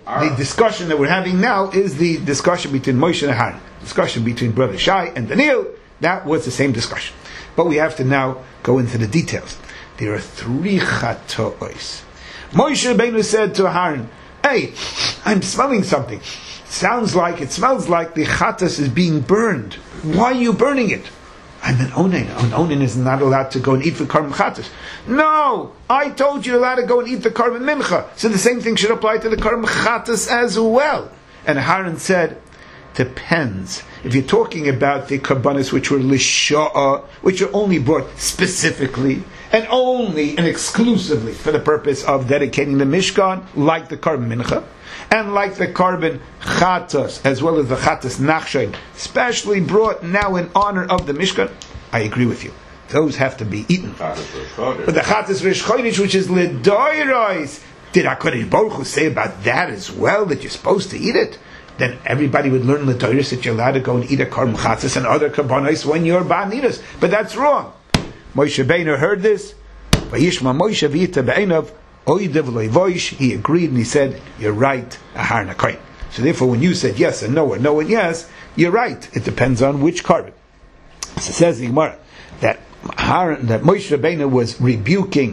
The discussion that we're having now is the discussion between Moshe and Aaron. Discussion between brother Shai and Daniel. That was the same discussion. But we have to now go into the details. There are 3 chatoos. Moshe Rabbeinu said to Aaron, "Hey, I'm smelling something. It smells like the chatas is being burned. Why are you burning it?" "I'm an onen. An onen is not allowed to go and eat the karban chatas." "No, I told you you're allowed to go and eat the karban mincha. So the same thing should apply to the karban chatas as well." And Aaron said, "Depends. If you're talking about the karbanos which were lisha'a, which are only brought specifically and only and exclusively for the purpose of dedicating the Mishkan, like the karban mincha, and like the karban chatas, as well as the chatas nachshain, specially brought now in honor of the Mishkan, I agree with you. Those have to be eaten. But the chatas rish chodesh, which is ledoiros, did HaKadosh Baruch Hu say about that as well, that you're supposed to eat it? Then everybody would learn ledoiros that you're allowed to go and eat a karban chatas and other karbanos when you're ba'anidas. But that's wrong. Moshe Rabbeinu heard this. Vayishma Moshe v'yita be'einav oidev loivoish. He agreed and he said, "You're right, Ahar Nakoin." So therefore, when you said yes and no, or no and yes, you're right. It depends on which karban. So it says the Gemara that Moshe Rabbeinu was rebuking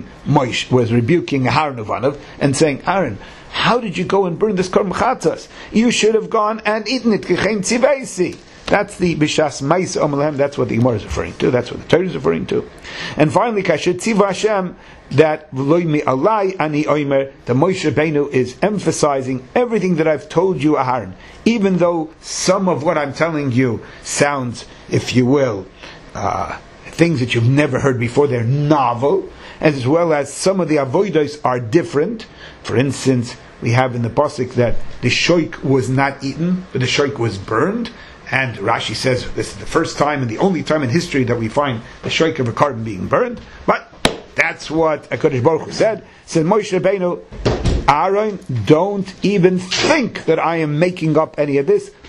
Aharon Ovanov and saying, "Aaron, how did you go and burn this karban chatas? You should have gone and eaten it. K'chein tzivaisi." That's the Bishas Mais Omelem. That's what the Gemara is referring to. That's what the Torah is referring to. And finally, Kasher Tziva Hashem, that V'loi mi alai ani oimer, the Moshe Rabbeinu is emphasizing everything that I've told you, Aharon. Even though some of what I'm telling you sounds, if you will, things that you've never heard before, they're novel, as well as some of the avodos are different. For instance, we have in the pasuk that the shoik was not eaten, but the shoik was burned. And Rashi says this is the first time and the only time in history that we find the shoik of a karban being burned. But that's what HaKadosh Baruch Hu said. Said Moshe Rabbeinu, "Aaron, don't even think that I am making up any of this.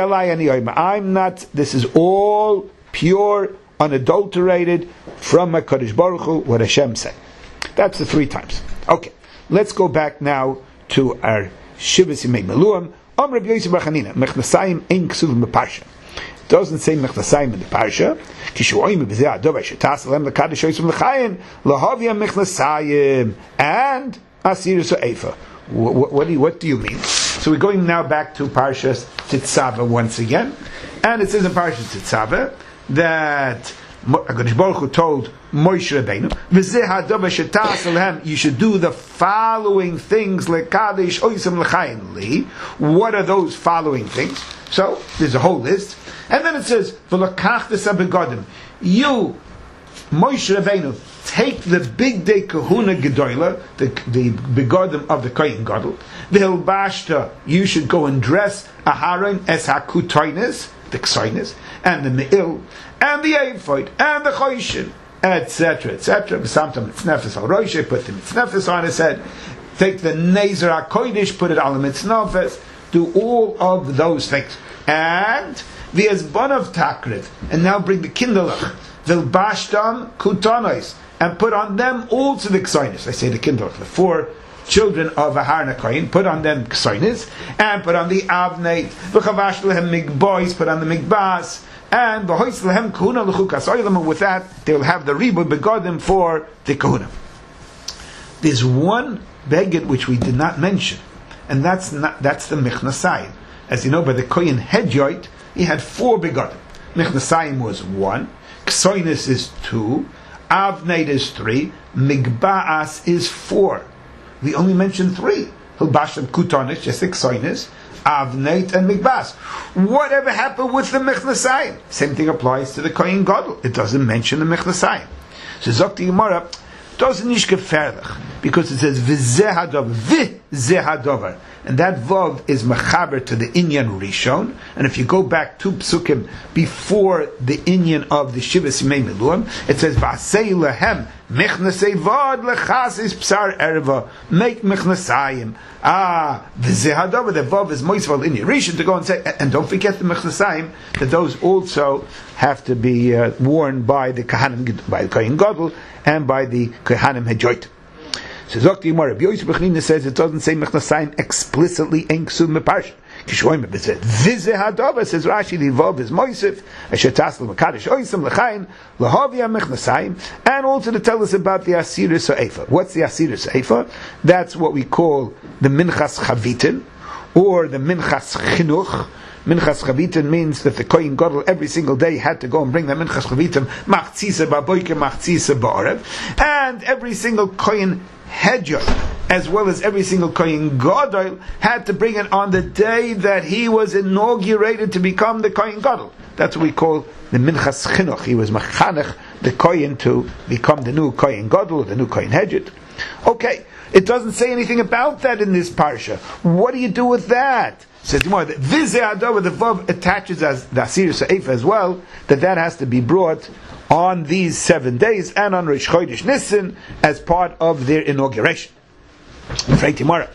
I'm not. This is all pure, unadulterated from HaKadosh Baruch Hu, what Hashem said." That's the 3 times. Okay, let's go back now to our Shivas Yimei Meluim. Rabbi Yosef bar Chanina, Mechnasayim ein ksuvim b'parsha. It doesn't say Mechnasayim in the parsha. Kishuoim b'zeh adover shetas alem l'kadosh Yosef l'chayin lahavya Mechnasayim and Asir So'efa. What do you mean? So we're going now back to Parshas Tetzaveh once again, and it says in Parshas Tetzaveh that HaKadosh Baruch Hu told Moshe Rabbeinu, "V'zeh hadavar shetas alehem," you should do the following things. Lekadosh oisem l'chayin li. What are those following things? So there's a whole list, and then it says, "V'lakachtes habegadim." You, Moshe Rabbeinu, take the big day kahuna gedoyla, the begadim of the kohen gadol. V'hilbashta, you should go and dress Aharon es hakutaynes, the ksaynes, and the me'il, and the ephod, and the choishin, etc., etc. Sometimes mitznefes al roishe, put the mitznefes on his head. Take the nezer hakodesh, put it on the mitznefes. Do all of those things, and the esbon of takrit, and now bring the kindlech, vilbashtam kutanos, and put on them also the ksaynis. I say the kindlech, the 4 children of Aharon HaKohen, put on them ksaynis, and put on the avnei, v'chavash lehem migbois, put on the migbas, and v'hois lehem kahuna l'chukas oilam. With that, they will have the ribu begadim for the kahuna. There's one beged which we did not mention, and that's the Mechnasayim. As you know, by the Kohen Hedyoit, he had 4 begadim. Mechnasayim was 1, ksaynis is 2, avnei is 3, migbaas is 4. We only mentioned 3. Hilbasham Kutonish, just 6 ksaynis, avnei and migbas. Whatever happened with the Mechnasayim? Same thing applies to the Kohen Gadol. It doesn't mention the Mechnasayim. So Zokti Gemara doesn't nicht gefährlich, because it says v'zeh hadover, and that vav is mechaber to the inyan rishon. And if you go back 2 psukim before the inyan of the Shivas Yimei Meluim, it says v'asei lehem mechnasei vad lechasis psar erva, make mechnasayim. V'zeh hadover, the vav is moisval inyan rishon, to go and say, and don't forget the mechnasayim, that those also have to be worn by the Kohen Gadol and by the Kohanim Hedyoit. So Zok the Gemara, Rabbi Yosef Bechnina says it doesn't say Mechnasayim explicitly in Ksub Meparsha. Kishoyim b'zeh vize hadava, says Rashi, the vav is moisif asher tasl mekadosh oisam lechayin lahavia Mechnasayim, and also to tell us about the Asiris Ha'efa. What's the Asiris Ha'efa? That's what we call the Minchas Chavitin, or the Minchas Chinuch. Minchas Chavitin means that the Kohen Gadol every single day had to go and bring the Minchas Chavitin machtzisa ba'boiker, machtzisa ba'arev, and every single Kohen Hedger, as well as every single Kohen Gadol, had to bring it on the day that he was inaugurated to become the Kohen Gadol. That's what we call the Minchas Chinuch. He was machanech the Kohen to become the new Kohen Gadol, the new Kohen Hedger. Okay, it doesn't say anything about that in this parsha. What do you do with that? Says Gemara that Vizeh Adova, the Vav attaches as the Asir Sa'if as well, that has to be brought on these 7 days and on Rosh Chodesh Nisan as part of their inauguration. That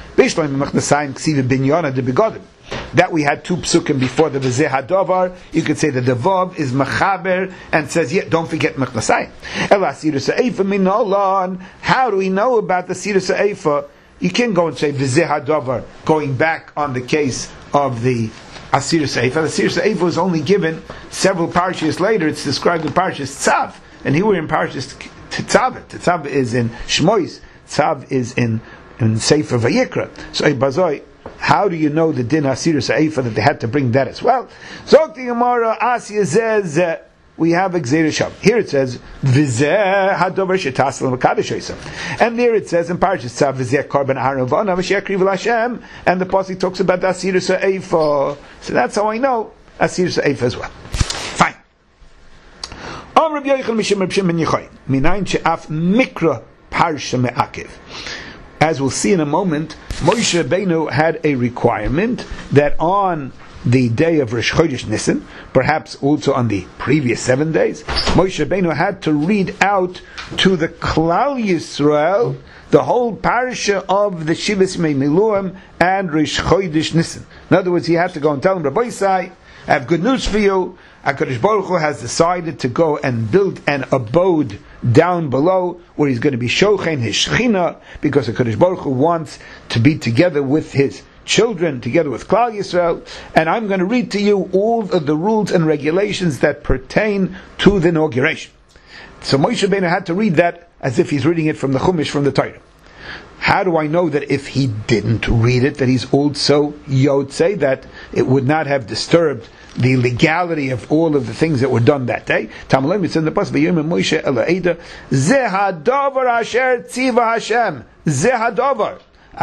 we had 2 psukim before the Vizeh Hadovar. You could say that the Vav is Machaber and says, yeah, don't forget Mechnasayim. El Asir Sa'if min Olan. How do we know about the Asir Sa'if? You can go and say Vizeh Hadavar, going back on the case of the Asir Seifa. The Asir Seifa was only given several parshas later. It's described in Parshas Tzav, and here we're in Parshas Tzav. Tzav is in Shmois. Tzav is in Sefer Vayikra. So Bazoi, how do you know the din Asir Seifa that they had to bring that as well? Zok the Gemara, Asya says, we have Gzeira Sham. Here it says Vizeh Hadover Shetasel Mekadosh Oisam, and there it says in Parashas Tzav Vizeh Korban Aharon V'Anav Shekriv L'Hashem, and the pasuk talks about the Asir Sa'efa. So that's how I know Asir Sa'efa as well. Fine. Am Rabbi Yochanan Mishim Rabbi Shimon Yochai Minayin She'af Mikra Parsha Me'akev. As we'll see in a moment, Moshe Rabbeinu had a requirement that on the day of Rosh Chodesh Nisan, perhaps also on the previous 7 days, Moshe Rabbeinu had to read out to the Klal Yisrael the whole parasha of the Shivas Yemei Miluim and Rosh Chodesh Nisan. In other words, he had to go and tell him, Rabbi Isai, I have good news for you. HaKadosh Baruch Hu has decided to go and build an abode down below where he's going to be shochen his Shechina, because HaKadosh Baruch Hu wants to be together with his children, together with Klal Yisrael, and I'm going to read to you all of the rules and regulations that pertain to the inauguration. So Moshe Rabbeinu had to read that as if he's reading it from the Chumash, from the Torah. How do I know that if he didn't read it, that he's also Yotzei, that it would not have disturbed the legality of all of the things that were done that day? Tamalim, it's in the pasuk, V'yom Moshe el ha'eda, Zeh hadavar asher tziva Hashem, Zeh hadavar.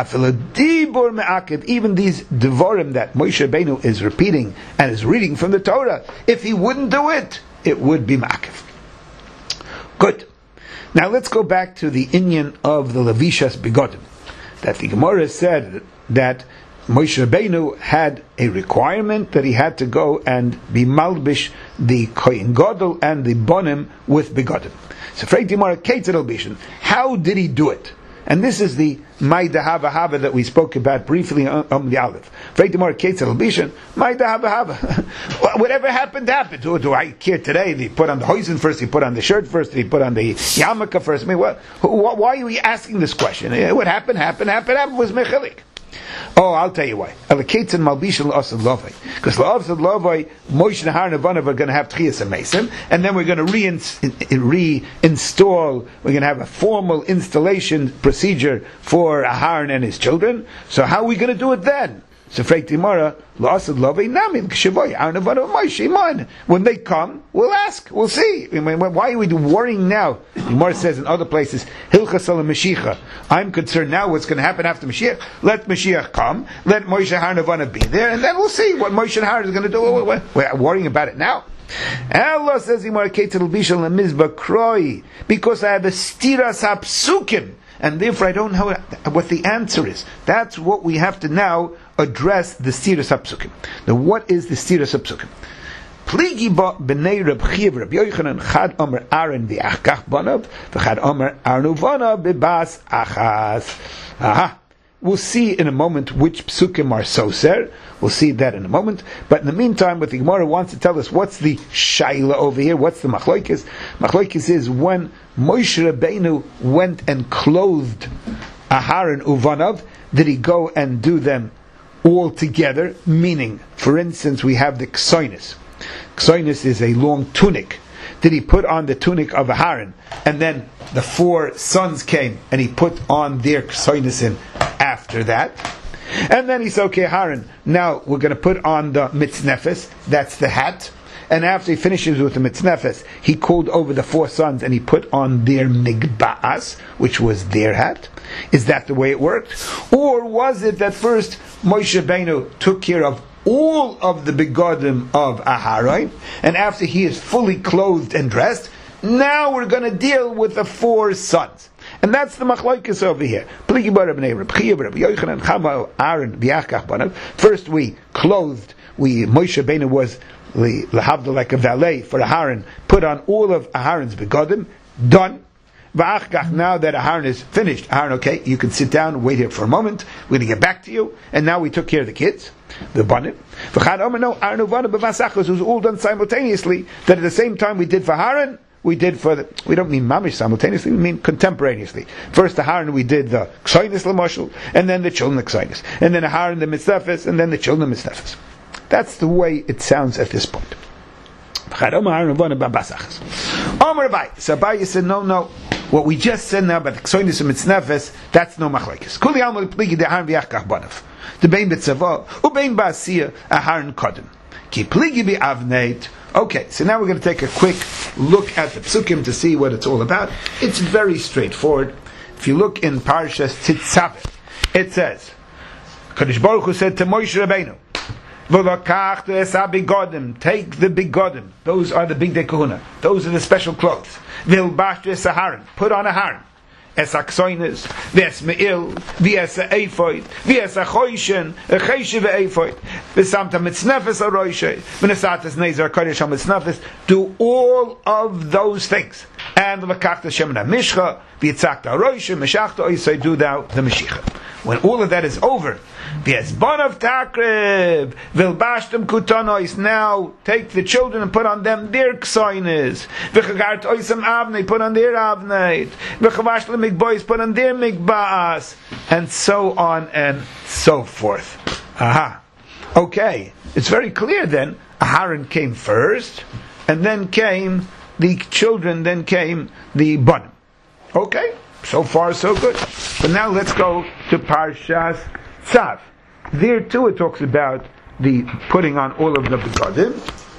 Even these devarim that Moshe Rabbeinu is repeating and is reading from the Torah, if he wouldn't do it, it would be ma'akev. Good. Now let's go back to the inyan of the Levishas Begodim. That the Gemara said that Moshe Rabbeinu had a requirement that he had to go and be malbish the Kohen Gadol and the Bonim with Begodim. So Freit Gemara, Ketzad Bishan, how did he do it? And this is the Maida Hava Hava that we spoke about briefly on the Aleph. Freidimar Ketzal Bishan, Maida Hava Hava. Whatever happened, happened. Do I care today? Did he put on the hoisin first? Did he put on the shirt first? Did he put on the yarmulke first? I mean, why are we asking this question? What happened was mechilik. Oh, I'll tell you why. Because La'asad Lavai, Moshe and Aharon are going to have Tchias and Mason, and then we're going to reinstall, we're going to have a formal installation procedure for Aharon and his children. So how are we going to do it then? So Freit Gemara, La'asad Lavai Namin, Kshavoi, Aharon Moshe Iman. When they come, we'll ask, we'll see. I mean, why are we worrying now? Gemara says in other places, Hilchas al Mashiach. I'm concerned now what's going to happen after Mashiach. Let Mashiach come, let Moshe Aharon be there, and then we'll see what Moshe and Aharon is going to do. We're worrying about it now. Allah says, because I have a stiras hapsukim, and therefore I don't know what the answer is. That's what we have to now address, the stiras hapsukim. Now, what is the stiras hapsukim? Pligi ba b'nei Reb Chiya Reb Yochanan chad omer Aaron v'achkach banav v'chad omer Aaron uvanav b'bas achas. Aha. We'll see in a moment which psukim are soser. We'll see that in a moment. But in the meantime, what the Gemara wants to tell us, what's the shaila over here? What's the machloikis? Machloikis is when Moshe Rabbeinu went and clothed Aharon Uvanav, did he go and do them all together? Meaning, for instance, we have the Ksoinis. Ksoinis is a long tunic. Did he put on the tunic of Aharon, and then the 4 sons came and he put on their Ksoinis in after that? And then he said, okay, Aharon, now we're going to put on the mitznefes, that's the hat. And after he finishes with the mitznefes, he called over the 4 sons and he put on their migba'as, which was their hat. Is that the way it worked? Or was it that first Moshe Rabbeinu took care of all of the begodim of Aharon, and after he is fully clothed and dressed, now we're going to deal with the 4 sons? And that's the machlokes over here. First we clothed, Moshe Rabbeinu was like a valet for Aharon, put on all of Aharon's begodim, done. Now that Aharon is finished, Aharon, okay, you can sit down, wait here for a moment, we're going to get back to you, and now we took care of the kids, the banim. It was all done simultaneously, that at the same time we did for Aharon, we did for the, we don't mean mamish simultaneously, we mean contemporaneously. First Aharon we did the Ksoinis l'moshel, and then the children the Ksoinis, and then Aharon the mitznefes, and then the children the mitznefes. That's the way it sounds at this point. So Abaye said, no. What we just said now about the Ksoinis and mitznefes, that's no machlokes. Kuli alma pligi de Aharon v'yachkach banav. The bein b'tzava, ubein ba'asiyah, Aharon kodem. Ki pligi bi'avneit. Okay, so now we're going to take a quick look at the psukim to see what it's all about. It's very straightforward. If you look in Parshas Tetzaveh, it says, Kadosh Baruch Hu said to Moshe Rabbeinu, take the bigodim. Those are the big de kahuna. Those are the special clothes. Put on Aharon. Es aksoines, ves meil, ves eifod, ves achoishen, acheishe ve'eifod, vesamta mitznefes aroishe, v'nesatas nezer kodesh ha-mitznefes. Do all of those things. And l'kachta shemina mishcha, v'yitzakta aroishe, meshachta oisei, do thou the meshicha. When all of that is over, v'yezbonav takrib, v'ilbashtem kutonois, now take the children and put on them their ksoines, v'chagart oisam avnei, put on their avnei, v'chavash l'migbois, put on their migbaas, and so on and so forth. Aha. Okay, it's very clear then, Aharon came first, and then came the children, then came the banim. Okay, so far so good. But now let's go to Parshas Tzav. There too it talks about the putting on all of the begodim.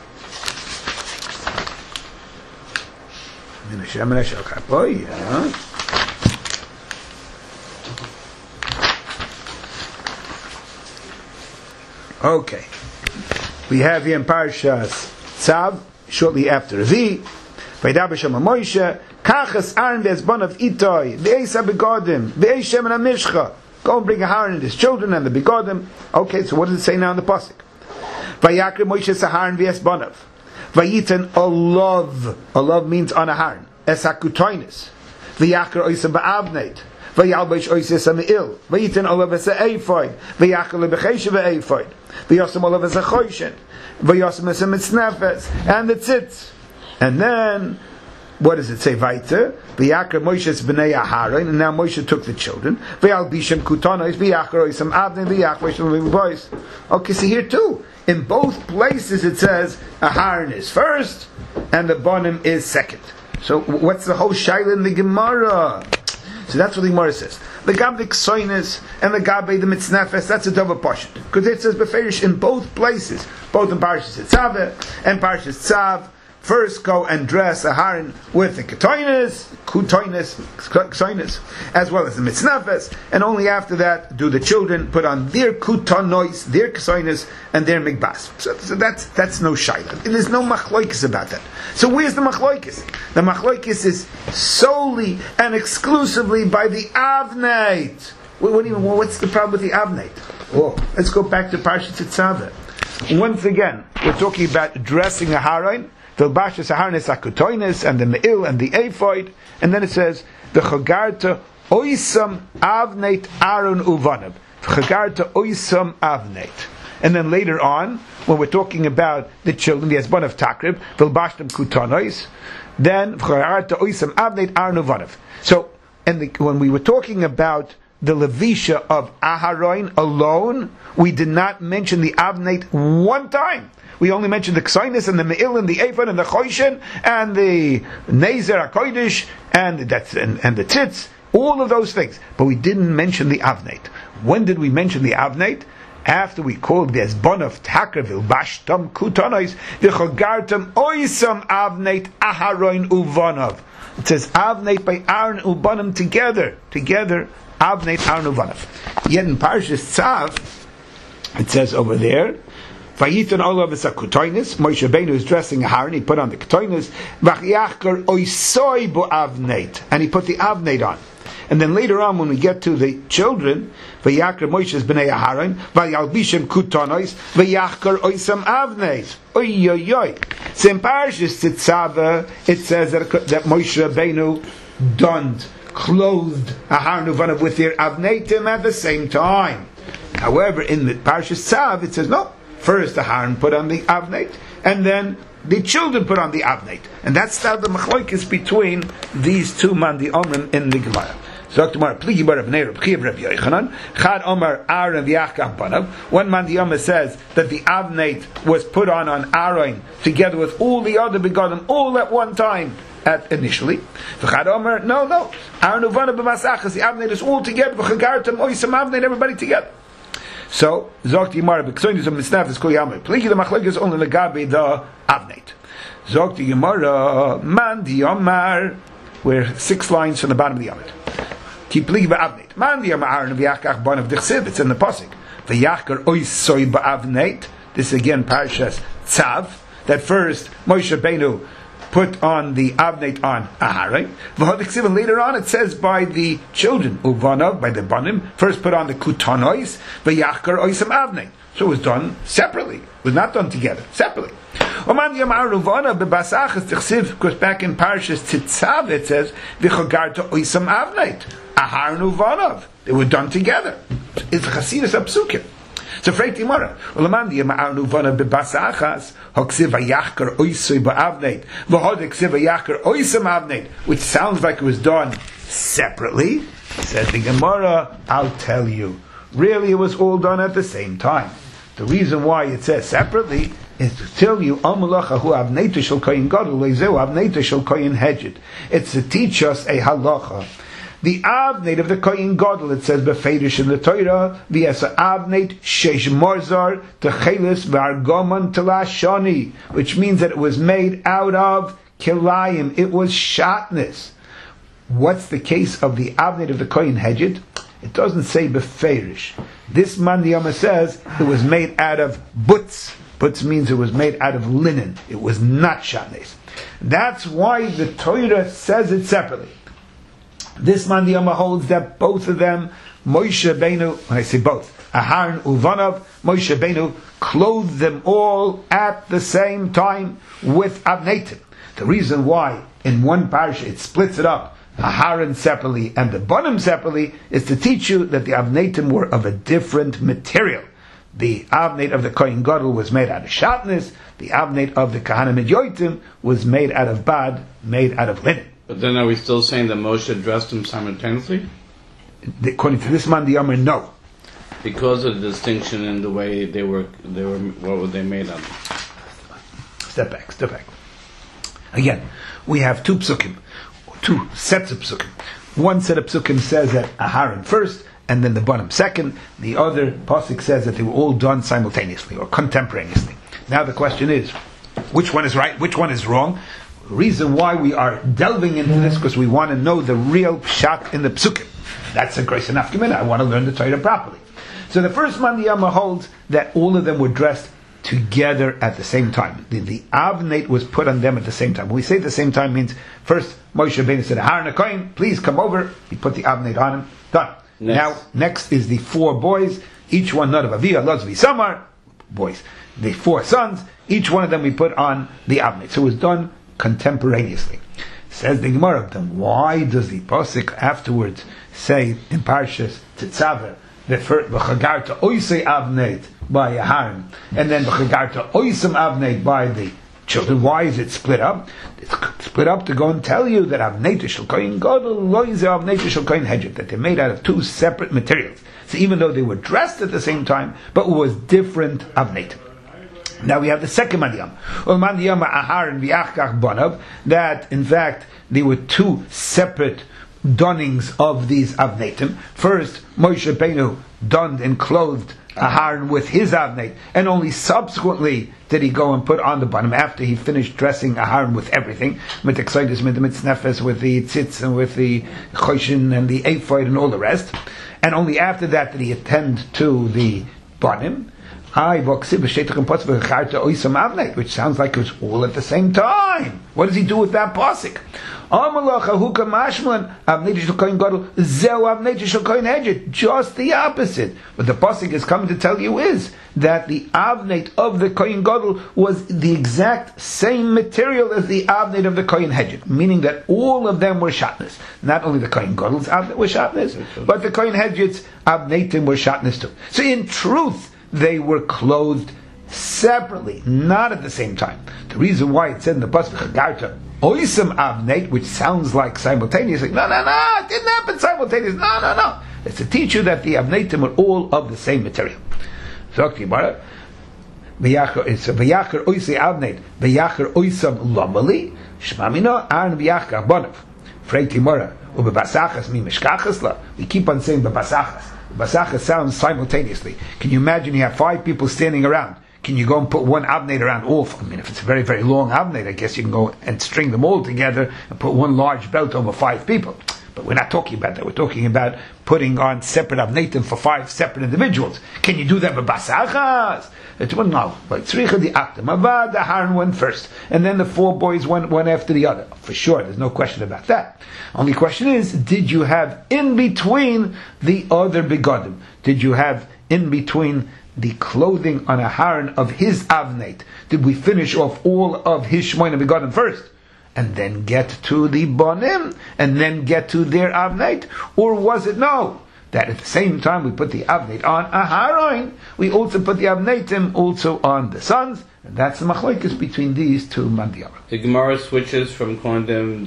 Okay. We have here in Parshas Tzav, shortly after Revi, Vaydaber Shema Moshe, Kachas Aaron v'ezbonav Itoi, v'eisa begodim, v'eishem and Amishcha. Go and bring Aharon and his children and the begodim. Okay, so what does it say now in the pasuk? Vayakre Moshe Aharon v'ezbonav, Vayitan olav. Olav means on Aharon. Es hakutoinis. V'yakre oisa ba'avneit. V'yalbeish oisa sam'il. Vayitan olav es ha'eifod. V'yakre lebecheshe v'eifod. V'yosem olav es ha'choishen. V'yosem es ha'mitznefes. And the tzitz. And then, what does it say? Vaiter, v'yakar Moshe's b'nei Aharon, and now Moshe took the children. V'yal bishem kutonos, v'yakar oisam avnei, v'yakar oisam boys. Okay, so here too, in both places it says Aharon is first, and the banim is second. So what's the whole shaila in the Gemara? So that's what the Gemara says. The Gabe Ksoinis and the Gabe the Mitznefes, that's a double portion. Because it says Beferish in both places, both in Parshas Tetzaveh and Parshas Tzav. First go and dress Aharon with the ketoines, as well as the mitznefes, and only after that do the children put on their kutonois, their ketoines, and their migbas. So that's no shaila. There's no machlokes about that. So where's the machlokes? The machlokes is solely and exclusively by the avneit. What's the problem with the avneit? Oh, let's go back to Parshas Tetzaveh. Once again, we're talking about dressing Aharon. The Bashas Aharon is Akutoinis and the Meil and the Ephod, and then it says the Chagarta Oisam Avneit Aaron Uvanab. Chagarta Oisam Avneit. And then later on, when we're talking about the children, the Esbon of Takrib, Vilbashtam Kutonois, then so, when we were talking about the levisha of Aharon alone, we did not mention the avnate one time. We only mentioned the ksainis and the me'il and the ephod and the choishen and the nezer hakodesh and the tzitz, all of those things. But we didn't mention the avnate. When did we mention the avnate? After we called the Ezbonav Takervil Bashtam Kutanais V'chogartam Oisam Avnate Aharon Uvanov. It says Avnate by Aaron Uvanim together, Avnate Aaron Uvanov. Yet in Parshas Tzav, it says over there, Vayitan Olav Esakutainis, Moshe Rabbeinu is dressing Aaron, he put on the Kutainis, V'chiachkar Oisoi Bo Avnate, and he put the Avnate on. And then later on, when we get to the children, Vayakar Moshe's b'nei Aharon, Vayalbishem Kutonos, Vayachkar Oisam Avneis. Oy oy oy. So in Parashas Tetzaveh, it says that Moshe Rabbeinu donned, clothed Aharon Uvanav with their Avneitim at the same time. However, in the Parashas Tzav, it says no. First Aharon put on the Avneit, and then the children put on the Avneit. And that's how the machlokes between these two Mandi Omrim in the Gemara. One Mandi Yoma says that the Avneit was put on Aaron together with all the other begotten all at one time initially. No. Aaron Uvana b'masachas, the Avneit is all together. Everybody together. So Zok Yimar b'ksoinis of misnafis kol yamei. Pligi the machlokes only legabe the Avneit. Zok Yimar Mandi Yomar. We're 6 lines from the bottom of the Yamid. It's in the pasuk. V'yachkar oisoi ba'avneit. This is again Parashas Tzav. That first Moshe Rabbeinu put on the avneit on Aharon. And later on it says by the children Uvanav, by the banim, first put on the kutonois. V'yachkar oisam avneit. So it was done separately. It was not done together. Separately. Because back in Parashas Titzav it says v'chogarta oisam avneit. Aharon Uvanav. They were done together. It's Chasidus Apsukim. So Freit Yimara. Ulamandi Aharon Uvanav bebasachas hoksiv vayachkar oisoi ba'avneit v'hod hoksiv vayachkar oisam avneit, which sounds like it was done separately. Says the Gemara, I'll tell you. Really, it was all done at the same time. The reason why it says separately is to tell you, it's to teach us a halacha. The avneit of the kohen gadol, it says beferish in the Torah, v'yasa avneit sheish morzar techelis v'argoman telashani, which means that it was made out of kilayim. It was shatnez. What's the case of the avneit of the kohen hedjit? It doesn't say beferish. This Mandi Yoma says it was made out of butz. Butz means it was made out of linen. It was not shatnez. That's why the Torah says it separately. This Mandi Yoma holds that both of them, Moshe Rabbeinu, when I say both, Aharon Uvanav, Moshe Rabbeinu clothed them all at the same time with avneitim. The reason why in one parasha it splits it up, Aharon separately and the Banim separately, is to teach you that the avneitim were of a different material. The avneit of the Kohen Gadol was made out of shatnez. The avneit of the Kahanim Midyotim was made out of bad, made out of linen. But then are we still saying that Moshe dressed them simultaneously? According to this Mandi Yoma, no. Because of the distinction in the way they were what were they made of? Step back. Again, we have 2 psukim, 2 sets of psukim. One set of psukim says that Aharon first, and then the Banim second. The other pasuk says that they were all done simultaneously or contemporaneously. Now the question is, which one is right, which one is wrong? The reason why we are delving into this because we want to know the real pshat in the psukim. That's a grace enough. I want to learn the Torah properly. So the first Mandi Yoma holds that all of them were dressed together at the same time. The avneit was put on them at the same time. When we say at the same time means first Moshe Rabbeinu said, Aharon HaKohen, please come over. He put the avneit on him. Done. Now, next is the 4 boys, each one not of Aviyah, Lozvi, Samar, boys. The 4 sons, each one of them we put on the avneit. So it was done contemporaneously. Says the Gemara, then why does the pasuk afterwards say in Parshas Tetzaveh v'chagarta oisei avneit by Aharon, and then v'chagarta oisem avneit by the Children, why is it split up? It's split up to go and tell you that Avnei Shel Kohen Gadol, Avnei Shel Kohen Hedget, that they're made out of two separate materials. So even though they were dressed at the same time, but it was different Avnei. Now we have the second Mandiyam. That in fact there were two separate donnings of these Avneitim. First, Moshe Rabbeinu donned and clothed Aharon with his Avneit, and only subsequently did he go and put on the bottom after he finished dressing Aharon with everything, with the Ksodis, with the Mitznefes, with the Tzitz, and with the Choshin, and the Ephod, and all the rest. And only after that did he attend to the bottom. Which sounds like it was all at the same time. What does he do with that pasuk? Just the opposite. What the pasuk is coming to tell you is that the avneit of the Kohen Gadol was the exact same material as the avneit of the Kohen Hedget, meaning that all of them were shatnez. Not only the Kohen Gadol's avneit was shatnez, but the Kohen Hedget's avneitim were shatnez too. So in truth, they were clothed separately, not at the same time. The reason why it said in the pasuk Chagarta Oisam Avneit, which sounds like simultaneous, like no, it didn't happen simultaneous. No. It's to teach you that the Avneitim were all of the same material. So Gemara, it's V'yachar Oisei Avneit, V'yachar Oisam Lomali, Shmamino Arn V'yachar Bonav, Frei Timora, Ubebasachas mi Mishkachas La. We keep on saying Bebasachas. Basachas sounds simultaneously. Can you imagine you have 5 people standing around? Can you go and put one avneit around all? I mean, if it's a very, very long avneit, I guess you can go and string them all together and put one large belt over 5 people. But we're not talking about that. We're talking about putting on separate avneitim for 5 separate individuals. Can you do that with basachas? It's one no. Like tzricha the aktam avad, the Aharon went first, and then the 4 boys went one after the other. For sure, there's no question about that. Only question is, did you have in between the other begodim? Did you have in between the clothing on Aharon of his avneit? Did we finish off all of his shmoina begodim first, and then get to the bonim, and then get to their avneit? Or was it no, that at the same time we put the avneit on Aharon, we also put the avneitim also on the sons? And that's the machlokes between these two mandiyam. The Gemara switches from calling them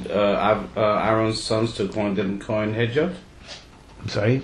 Aaron's sons to calling them Kohen Hedjot. I'm sorry?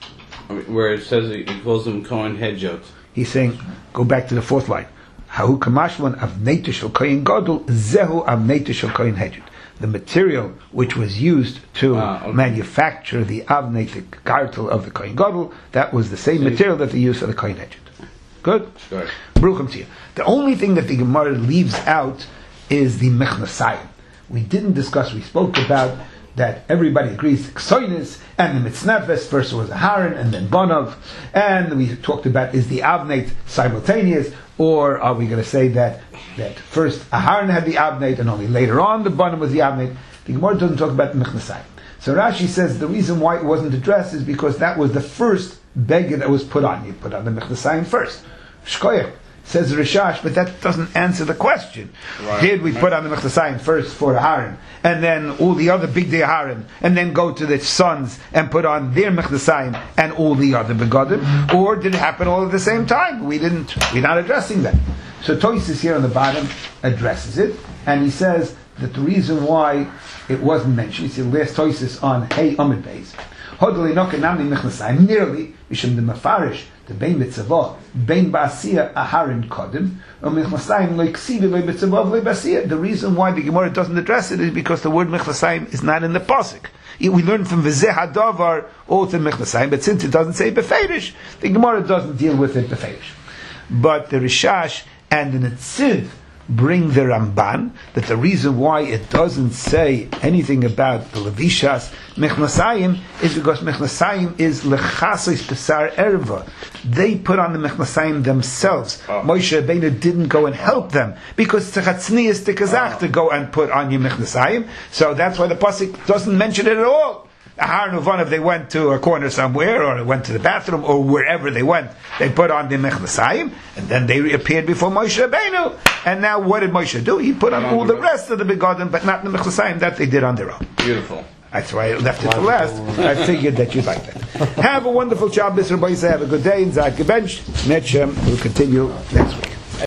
Where it says it calls them Kohen Hedjot. He's saying, go back to the 4th line. Hahu kamashman avneit shel Kohen Gadol zehu avneit shel Kohen Hedjot. The material which was used to manufacture the avneit, the gartel of the Kohen Gadol, that was the same material that they used for the Kohen Hedjot. Good? Sure. Bruchim to you. The only thing that the Gemara leaves out is the mechnasayim. We didn't discuss, we spoke about that everybody agrees the Ksoinis and the Mitznefes, first was Aharon and then Bonov, and we talked about is the Avneit simultaneous, or are we going to say that first Aharon had the Avneit and only later on the Bonov was the Avneit? The Gemara doesn't talk about the Mechnasayim. So Rashi says the reason why it wasn't addressed is because that was the first beggar that was put on. You put on the Mechnasayim first. Shkoyach. Says Rishash, but that doesn't answer the question. Right. Did we put on the Mechnasayim first for Aharon, and then all the other big day Aharon, and then go to the sons and put on their Mechnasayim and all the other begodim, or did it happen all at the same time? We're not addressing that. So Tosis here on the bottom addresses it, and he says that the reason why it wasn't mentioned, it's the last Tosis on Hey Amid Beis, Hodli Noka Namni Mechnasayim, nearly Mishum the Mefarish, the Bein Mitzvah, Bein Ba'asiyah Aharon Kodim, Mechnasayim Lo Ksivi Lo Mitzvah Lo Ba'asiyah. The reason why the Gemara doesn't address it is because the word Mechnasayim is not in the pasuk. We learn from V'zeh Hadavar also Mechnasayim, but since it doesn't say Beferish, the Gemara doesn't deal with it Beferish. But the Rishash and the Netziv bring the Ramban that the reason why it doesn't say anything about the Levishas Mechnasayim is because Mechnasayim is Lechasos Pesar Erva. They put on the Mechnasayim themselves. Moshe Rabbeinu didn't go and help them because Tzachatzni is the Kazach to go and put on your Mechnasayim. So that's why the pasuk doesn't mention it at all. Aharon Uvan, if they went to a corner somewhere, or went to the bathroom, or wherever they went, they put on the Mechnasayim, and then they appeared before Moshe Rabbeinu. And now what did Moshe do? He put on all the rest of the begotten, but not the Mechnasayim that they did on their own. Beautiful. That's why I left it to last. I figured that you'd like that. Have a wonderful job, Mr. Boyce. Have a good day. In Zad Gebench. Netchem will continue next week.